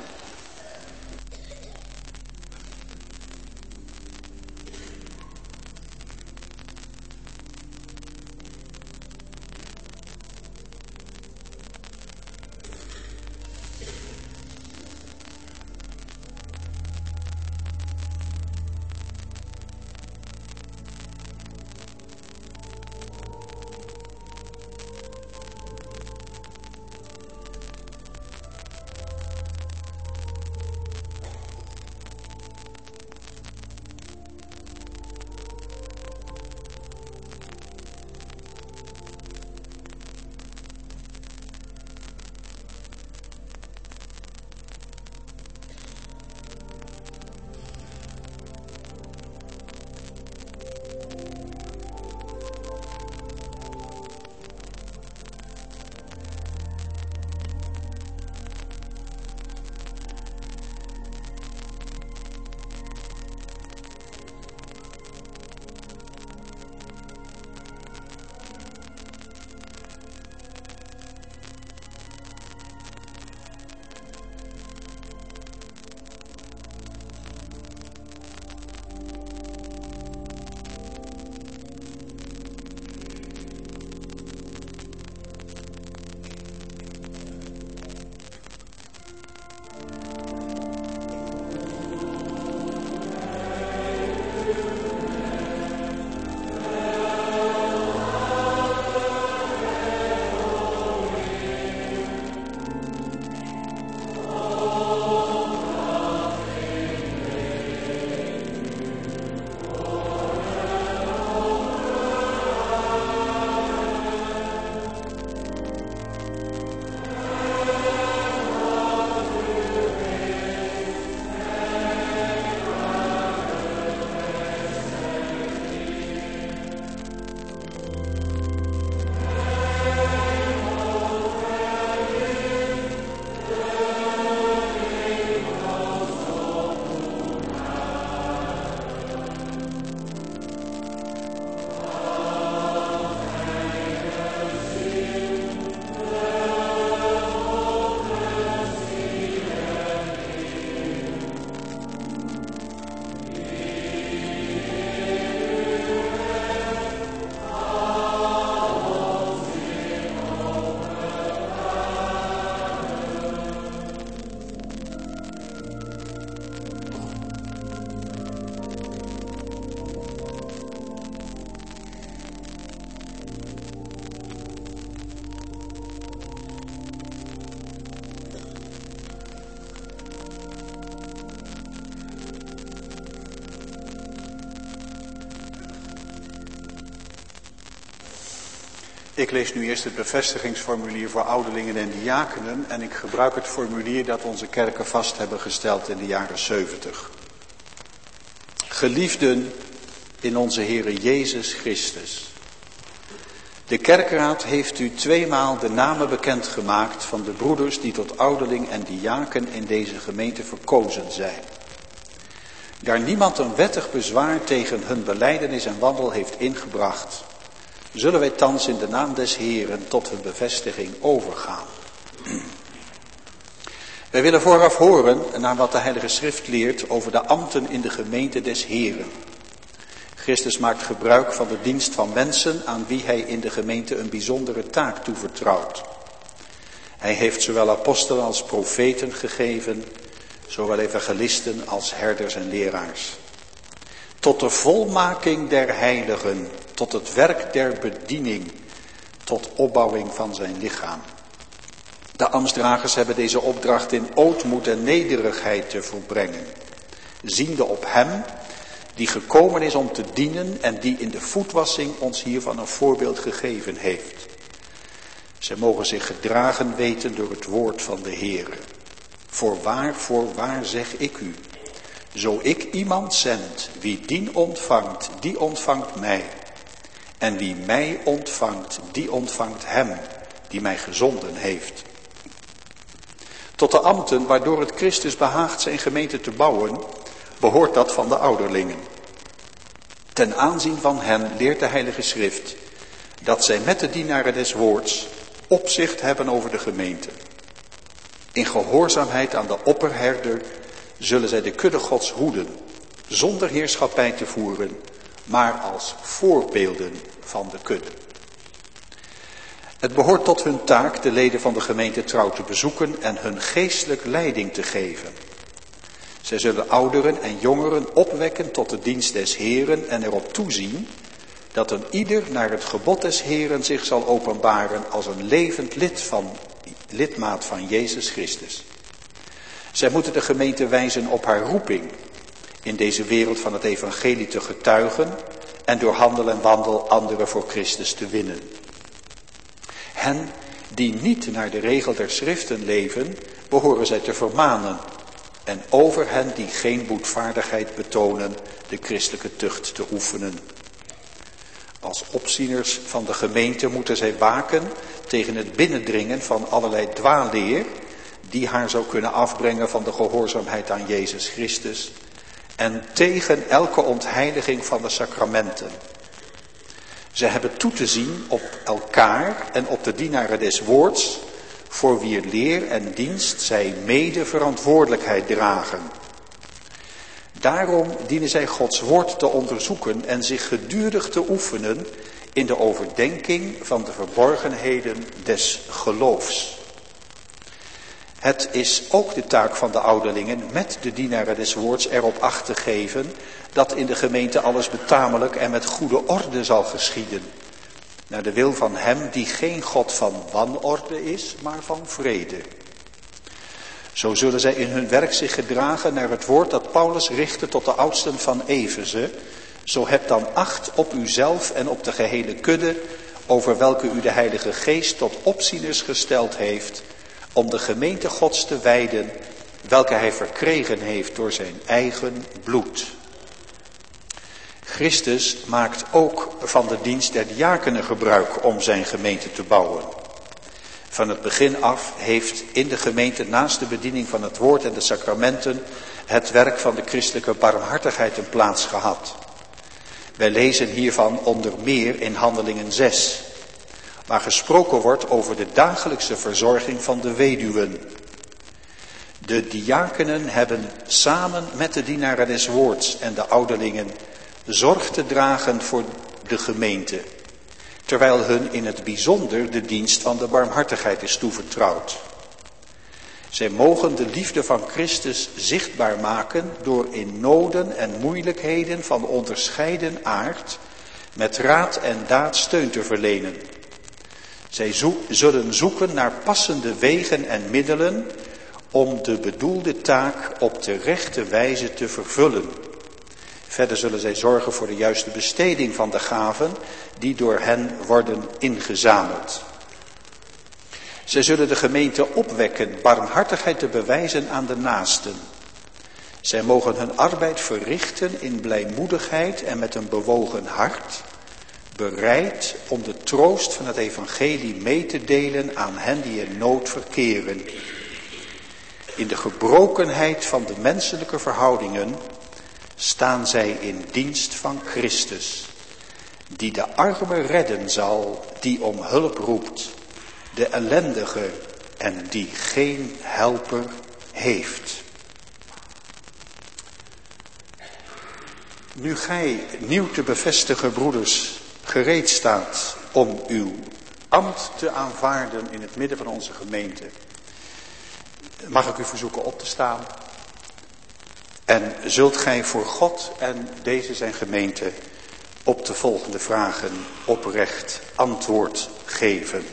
Ik lees nu eerst het bevestigingsformulier voor ouderlingen en diakenen en ik gebruik het formulier dat onze kerken vast hebben gesteld in de jaren zeventig. Geliefden in onze Heere Jezus Christus. De kerkraad heeft u tweemaal de namen bekendgemaakt van de broeders die tot ouderling en diaken in deze gemeente verkozen zijn. Daar niemand een wettig bezwaar tegen hun belijdenis en wandel heeft ingebracht, zullen wij thans in de naam des Heeren tot hun bevestiging overgaan. Wij willen vooraf horen naar wat de Heilige Schrift leert over de ambten in de gemeente des Heeren. Christus maakt gebruik van de dienst van mensen aan wie hij in de gemeente een bijzondere taak toevertrouwt. Hij heeft zowel apostelen als profeten gegeven, zowel evangelisten als herders en leraars. Tot de volmaking der heiligen, tot het werk der bediening, tot opbouwing van zijn lichaam. De ambtsdragers hebben deze opdracht in ootmoed en nederigheid te volbrengen, ziende op hem die gekomen is om te dienen en die in de voetwassing ons hiervan een voorbeeld gegeven heeft. Zij mogen zich gedragen weten door het woord van de Heere. Voorwaar, voorwaar zeg ik u, zo ik iemand zend, wie dien ontvangt, die ontvangt mij. En wie mij ontvangt, die ontvangt hem, die mij gezonden heeft. Tot de ambten waardoor het Christus behaagt zijn gemeente te bouwen, behoort dat van de ouderlingen. Ten aanzien van hen leert de Heilige Schrift dat zij met de dienaren des woords opzicht hebben over de gemeente. In gehoorzaamheid aan de opperherder zullen zij de kudde Gods hoeden, zonder heerschappij te voeren, maar als voorbeelden van de kudde. Het behoort tot hun taak de leden van de gemeente trouw te bezoeken en hun geestelijk leiding te geven. Zij zullen ouderen en jongeren opwekken tot de dienst des Heeren en erop toezien dat een ieder naar het gebod des Heeren zich zal openbaren als een levend lid van, lidmaat van Jezus Christus. Zij moeten de gemeente wijzen op haar roeping, in deze wereld van het evangelie te getuigen en door handel en wandel anderen voor Christus te winnen. Hen die niet naar de regel der schriften leven, behoren zij te vermanen. En over hen die geen boetvaardigheid betonen, de christelijke tucht te oefenen. Als opzieners van de gemeente moeten zij waken tegen het binnendringen van allerlei dwaalleer, die haar zou kunnen afbrengen van de gehoorzaamheid aan Jezus Christus, en tegen elke ontheiliging van de sacramenten. Zij hebben toe te zien op elkaar en op de dienaren des woords, voor wier leer en dienst zij mede verantwoordelijkheid dragen. Daarom dienen zij Gods woord te onderzoeken en zich gedurig te oefenen in de overdenking van de verborgenheden des geloofs. Het is ook de taak van de ouderlingen met de dienaren des woords erop acht te geven dat in de gemeente alles betamelijk en met goede orde zal geschieden. Naar de wil van hem die geen God van wanorde is, maar van vrede. Zo zullen zij in hun werk zich gedragen naar het woord dat Paulus richtte tot de oudsten van Efeze. Zo hebt dan acht op uzelf en op de gehele kudde, over welke u de Heilige Geest tot opzieners gesteld heeft, om de gemeente Gods te wijden, welke hij verkregen heeft door zijn eigen bloed. Christus maakt ook van de dienst der diakenen gebruik om zijn gemeente te bouwen. Van het begin af heeft in de gemeente naast de bediening van het woord en de sacramenten het werk van de christelijke barmhartigheid een plaats gehad. Wij lezen hiervan onder meer in Handelingen zes, waar gesproken wordt over de dagelijkse verzorging van de weduwen. De diakenen hebben samen met de dienaren des woords en de ouderlingen zorg te dragen voor de gemeente, terwijl hun in het bijzonder de dienst van de barmhartigheid is toevertrouwd. Zij mogen de liefde van Christus zichtbaar maken door in noden en moeilijkheden van onderscheiden aard met raad en daad steun te verlenen. Zij zo- zullen zoeken naar passende wegen en middelen om de bedoelde taak op de rechte wijze te vervullen. Verder zullen zij zorgen voor de juiste besteding van de gaven die door hen worden ingezameld. Zij zullen de gemeente opwekken barmhartigheid te bewijzen aan de naasten. Zij mogen hun arbeid verrichten in blijmoedigheid en met een bewogen hart, bereid om de troost van het evangelie mee te delen aan hen die in nood verkeren. In de gebrokenheid van de menselijke verhoudingen staan zij in dienst van Christus, die de arme redden zal, die om hulp roept, de ellendige en die geen helper heeft. Nu gij nieuw te bevestigen, broeders, gereed staat om uw ambt te aanvaarden in het midden van onze gemeente, mag ik u verzoeken op te staan. En zult gij voor God en deze zijn gemeente op de volgende vragen oprecht antwoord geven.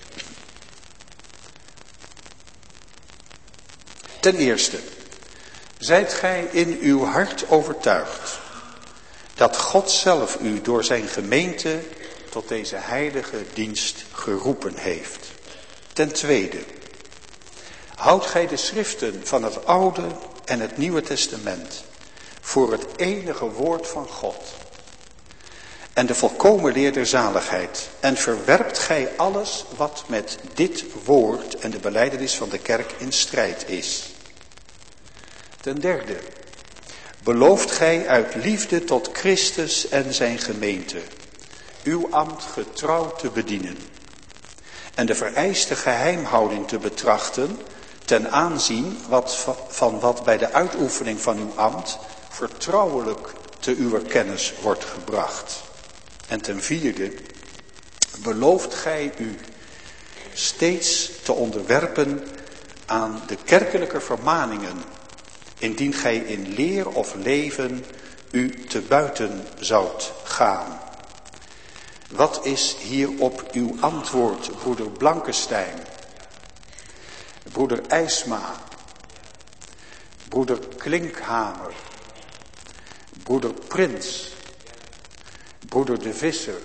Ten eerste, zijt gij in uw hart overtuigd dat God zelf u door zijn gemeente tot deze heilige dienst geroepen heeft? Ten tweede, houdt gij de schriften van het Oude en het Nieuwe Testament voor het enige woord van God en de volkomen leer der zaligheid, en verwerpt gij alles wat met dit woord en de belijdenis van de kerk in strijd is? Ten derde, belooft gij uit liefde tot Christus en zijn gemeente uw ambt getrouw te bedienen en de vereiste geheimhouding te betrachten ten aanzien wat van wat bij de uitoefening van uw ambt vertrouwelijk te uw kennis wordt gebracht? En ten vierde, belooft gij u steeds te onderwerpen aan de kerkelijke vermaningen, indien gij in leer of leven u te buiten zoudt gaan? Wat is hierop uw antwoord, broeder Blankenstein, broeder IJsma, broeder Klinkhamer, broeder Prins, broeder De Visser?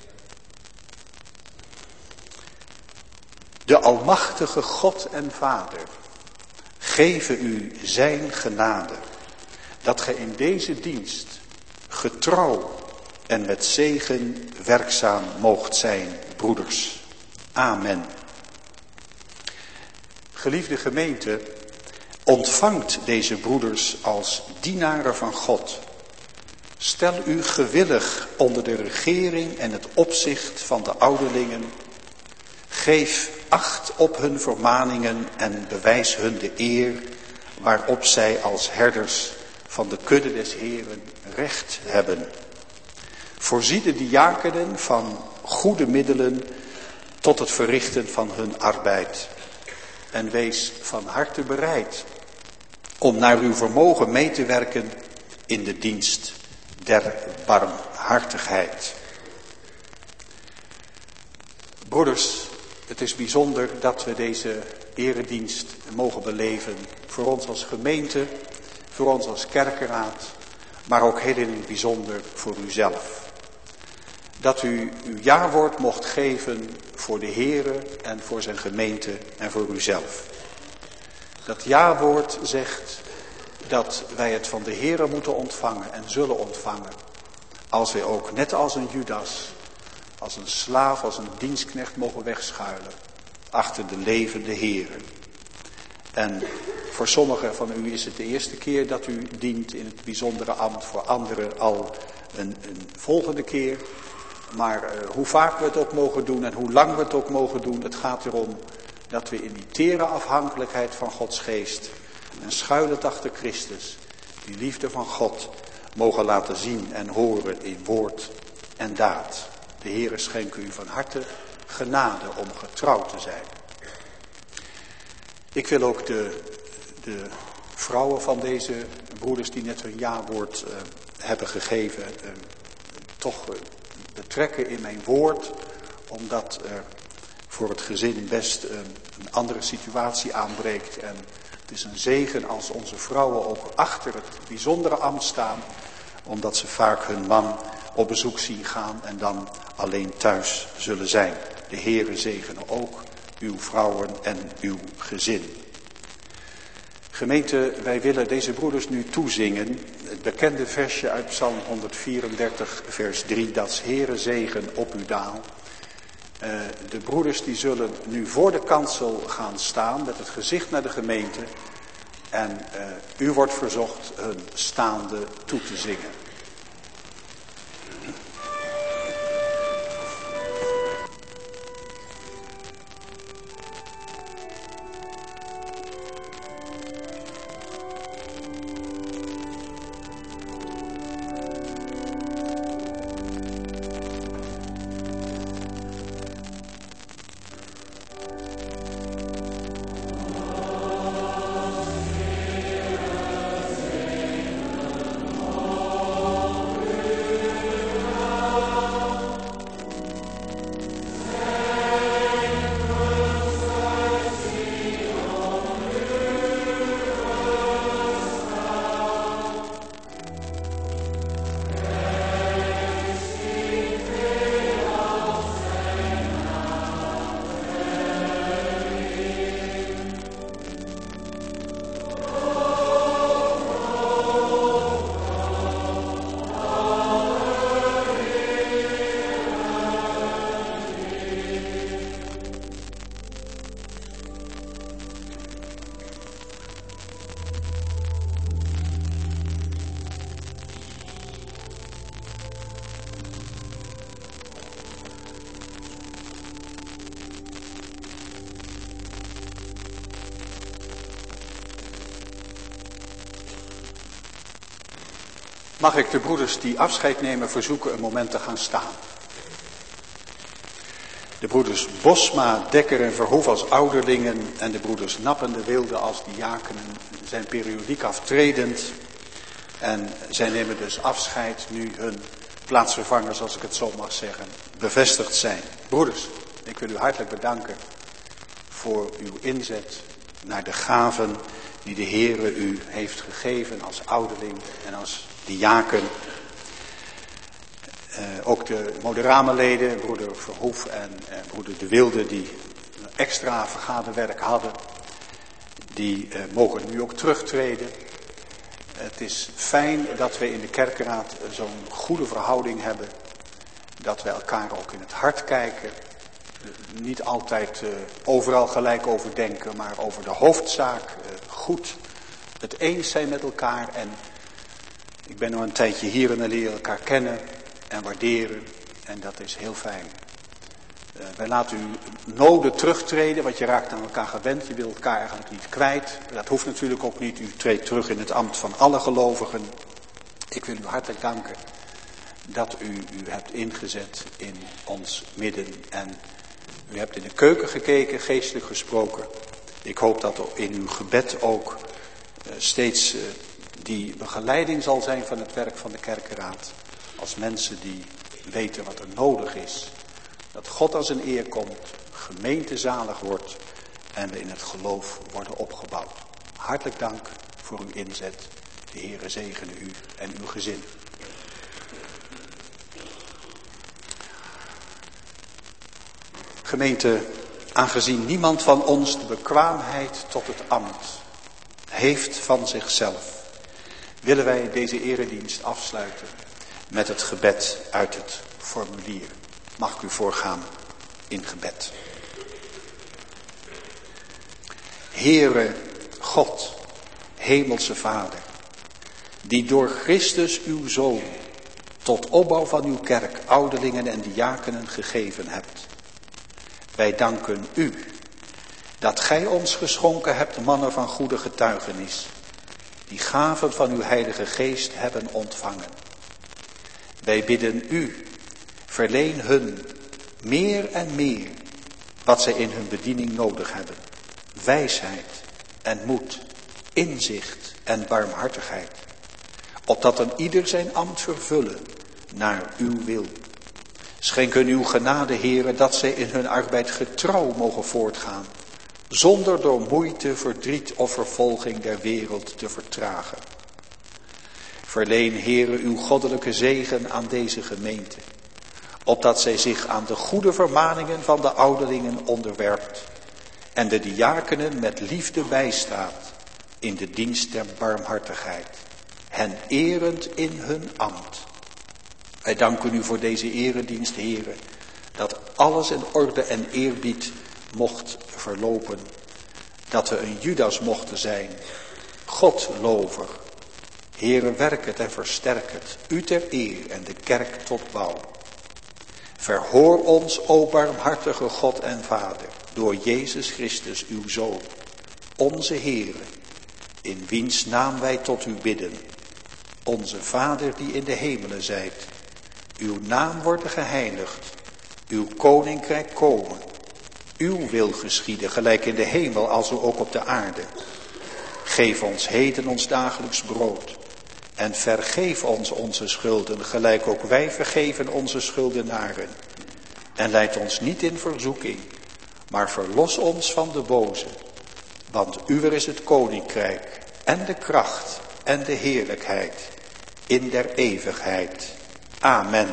De almachtige God en Vader geven u zijn genade, dat gij in deze dienst getrouw en met zegen werkzaam moogt zijn, broeders. Amen. Geliefde gemeente, ontvangt deze broeders als dienaren van God. Stel u gewillig onder de regering en het opzicht van de ouderlingen. Geef acht op hun vermaningen en bewijs hun de eer waarop zij als herders van de kudde des Heeren recht hebben. Voorzie de diakenen van goede middelen tot het verrichten van hun arbeid. En wees van harte bereid om naar uw vermogen mee te werken in de dienst der barmhartigheid. Broeders, het is bijzonder dat we deze eredienst mogen beleven. Voor ons als gemeente, voor ons als kerkenraad, maar ook heel in het bijzonder voor uzelf. Dat u uw jawoord mocht geven voor de Heere en voor zijn gemeente en voor uzelf. Dat jawoord zegt dat wij het van de Heere moeten ontvangen en zullen ontvangen. Als wij ook, net als een Judas, als een slaaf, als een dienstknecht mogen wegschuilen achter de levende Heere. En voor sommigen van u is het de eerste keer dat u dient in het bijzondere ambt. Voor anderen al een, een volgende keer. Maar uh, hoe vaak we het ook mogen doen en hoe lang we het ook mogen doen. Het gaat erom dat we in die tere afhankelijkheid van Gods geest en schuilend achter Christus die liefde van God mogen laten zien en horen in woord en daad. De Heere schenke u van harte genade om getrouw te zijn. Ik wil ook de, de vrouwen van deze broeders die net hun jawoord uh, hebben gegeven, uh, toch uh, betrekken in mijn woord, omdat er voor het gezin best uh, een andere situatie aanbreekt. En het is een zegen als onze vrouwen ook achter het bijzondere ambt staan, omdat ze vaak hun man op bezoek zien gaan en dan alleen thuis zullen zijn. De Heere zegene ook uw vrouwen en uw gezin. Gemeente, wij willen deze broeders nu toezingen. Het bekende versje uit Psalm honderdvierendertig vers drie. Dat is Heere zegen op uw daal. Uh, de broeders die zullen nu voor de kansel gaan staan met het gezicht naar de gemeente. En uh, u wordt verzocht hun staande toe te zingen. Mag ik de broeders die afscheid nemen verzoeken een moment te gaan staan. De broeders Bosma, Dekker en Verhoef als ouderlingen en de broeders Nappen de Wilde als diakenen zijn periodiek aftredend. En zij nemen dus afscheid nu hun plaatsvervangers, als ik het zo mag zeggen, bevestigd zijn. Broeders, ik wil u hartelijk bedanken voor uw inzet naar de gaven die de Heere u heeft gegeven als ouderling en als diaken. Uh, ook de moderameleden, broeder Verhoef en uh, broeder De Wilde, die extra vergaderwerk hadden, die uh, mogen nu ook terugtreden. Het is fijn dat we in de kerkenraad uh, zo'n goede verhouding hebben, dat we elkaar ook in het hart kijken. Uh, niet altijd uh, overal gelijk over denken, maar over de hoofdzaak uh, goed het eens zijn met elkaar. En ik ben nu een tijdje hier en dan leren elkaar kennen en waarderen. En dat is heel fijn. Uh, wij laten u noden terugtreden, want je raakt aan elkaar gewend. Je wilt elkaar eigenlijk niet kwijt. Dat hoeft natuurlijk ook niet. U treedt terug in het ambt van alle gelovigen. Ik wil u hartelijk danken dat u u hebt ingezet in ons midden. En u hebt in de keuken gekeken, geestelijk gesproken. Ik hoop dat er in uw gebed ook uh, steeds uh, die begeleiding zal zijn van het werk van de kerkenraad. Als mensen die weten wat er nodig is. Dat God aan zijn eer komt, gemeente zalig wordt en we in het geloof worden opgebouwd. Hartelijk dank voor uw inzet. De Heere zegene u en uw gezin. Gemeente, aangezien niemand van ons de bekwaamheid tot het ambt heeft van zichzelf, willen wij deze eredienst afsluiten met het gebed uit het formulier. Mag ik u voorgaan in gebed. Heere God, hemelse Vader, die door Christus uw Zoon tot opbouw van uw kerk ouderlingen en diakenen gegeven hebt. Wij danken u dat gij ons geschonken hebt mannen van goede getuigenis, die gaven van uw Heilige Geest hebben ontvangen. Wij bidden u, verleen hun meer en meer wat zij in hun bediening nodig hebben. Wijsheid en moed, inzicht en barmhartigheid. Opdat een ieder zijn ambt vervullen naar uw wil. Schenk hun uw genade, Heere, dat zij in hun arbeid getrouw mogen voortgaan. Zonder door moeite, verdriet of vervolging der wereld te vertragen. Verleen, Heere, uw goddelijke zegen aan deze gemeente, opdat zij zich aan de goede vermaningen van de ouderlingen onderwerpt en de diakenen met liefde bijstaat in de dienst der barmhartigheid, hen erend in hun ambt. Wij danken u voor deze eredienst, Heere, dat alles in orde en eerbied mocht verlopen, dat we een Judas mochten zijn, Godlover. Heere, werk het en versterk het, u ter eer en de kerk tot bouw. Verhoor ons, o barmhartige God en Vader, door Jezus Christus, uw Zoon, onze Heere, in wiens naam wij tot u bidden. Onze Vader die in de hemelen zijt, uw naam wordt geheiligd, uw koninkrijk komen, uw wil geschieden, gelijk in de hemel als ook op de aarde. Geef ons heden ons dagelijks brood en vergeef ons onze schulden, gelijk ook wij vergeven onze schuldenaren. En leid ons niet in verzoeking, maar verlos ons van de boze. Want uwer is het koninkrijk en de kracht en de heerlijkheid in der eeuwigheid. Amen.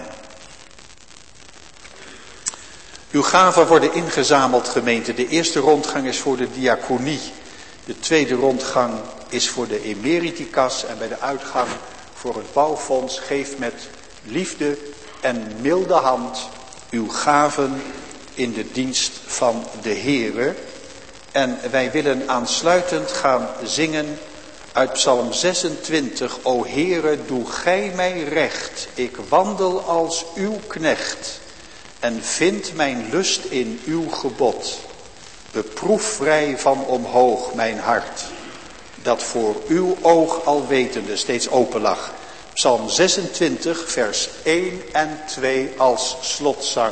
Uw gaven worden ingezameld, gemeente. De eerste rondgang is voor de diaconie. De tweede rondgang is voor de emeritikas. En bij de uitgang voor het bouwfonds geef met liefde en milde hand uw gaven in de dienst van de Heere. En wij willen aansluitend gaan zingen uit Psalm zesentwintig. O Heere, doe gij mij recht, ik wandel als uw knecht en vind mijn lust in uw gebod. Beproef vrij van omhoog mijn hart, dat voor uw oog alwetende steeds open lag. Psalm zesentwintig, vers één en twee als slotzang.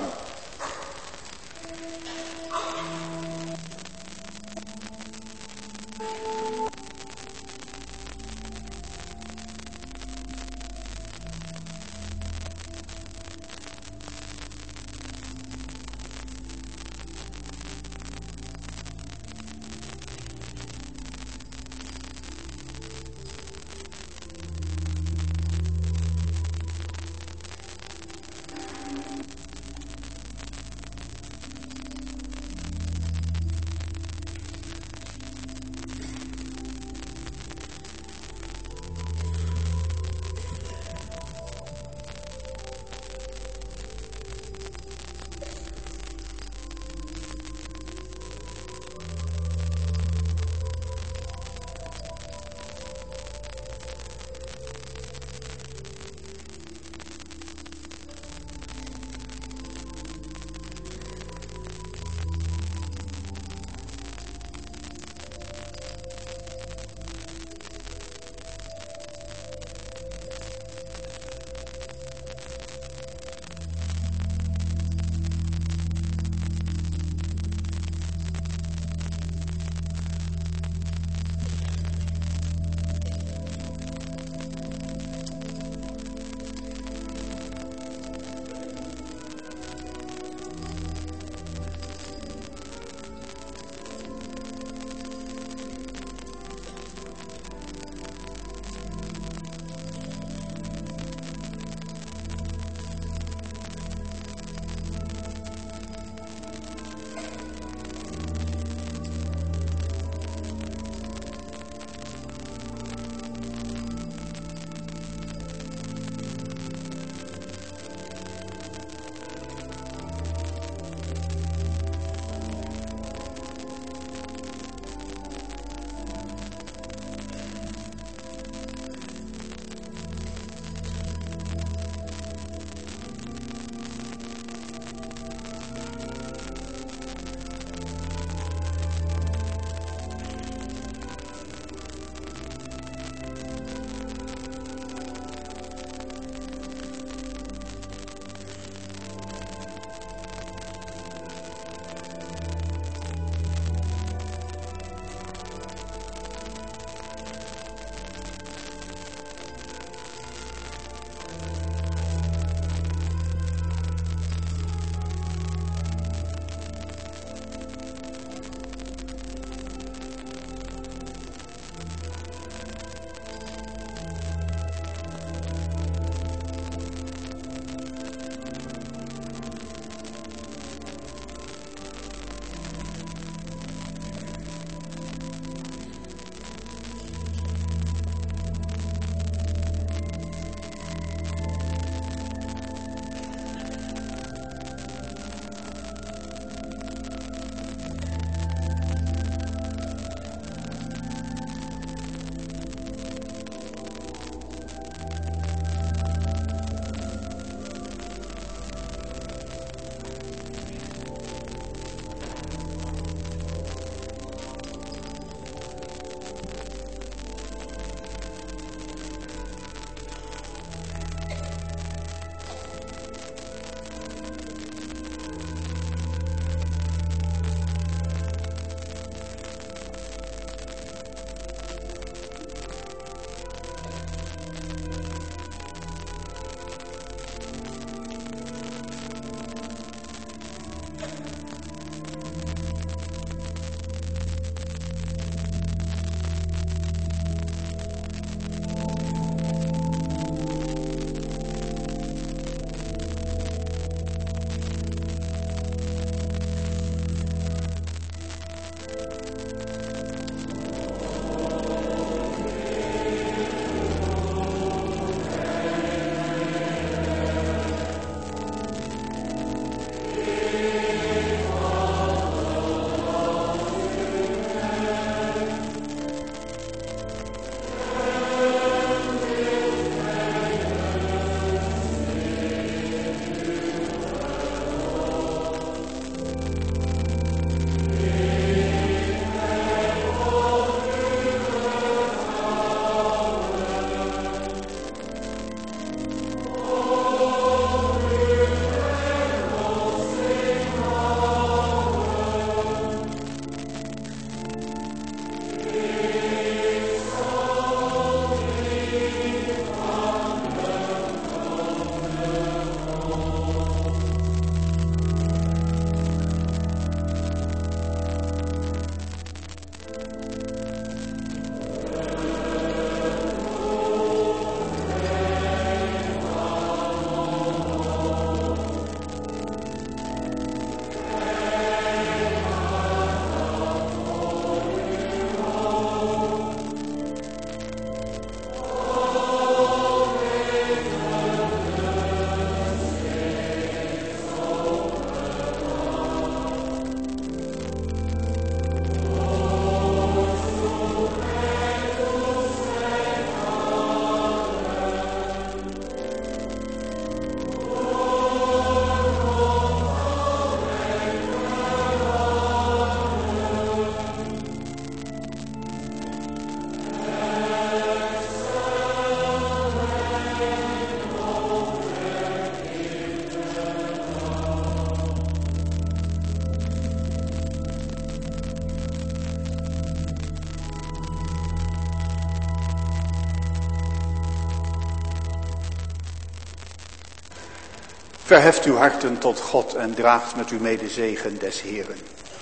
Verheft uw harten tot God en draagt met u mee de zegen des Heeren.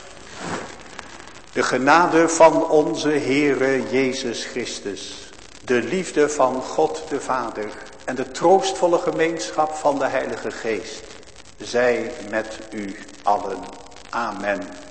De genade van onze Heere Jezus Christus, de liefde van God de Vader en de troostvolle gemeenschap van de Heilige Geest, zij met u allen. Amen.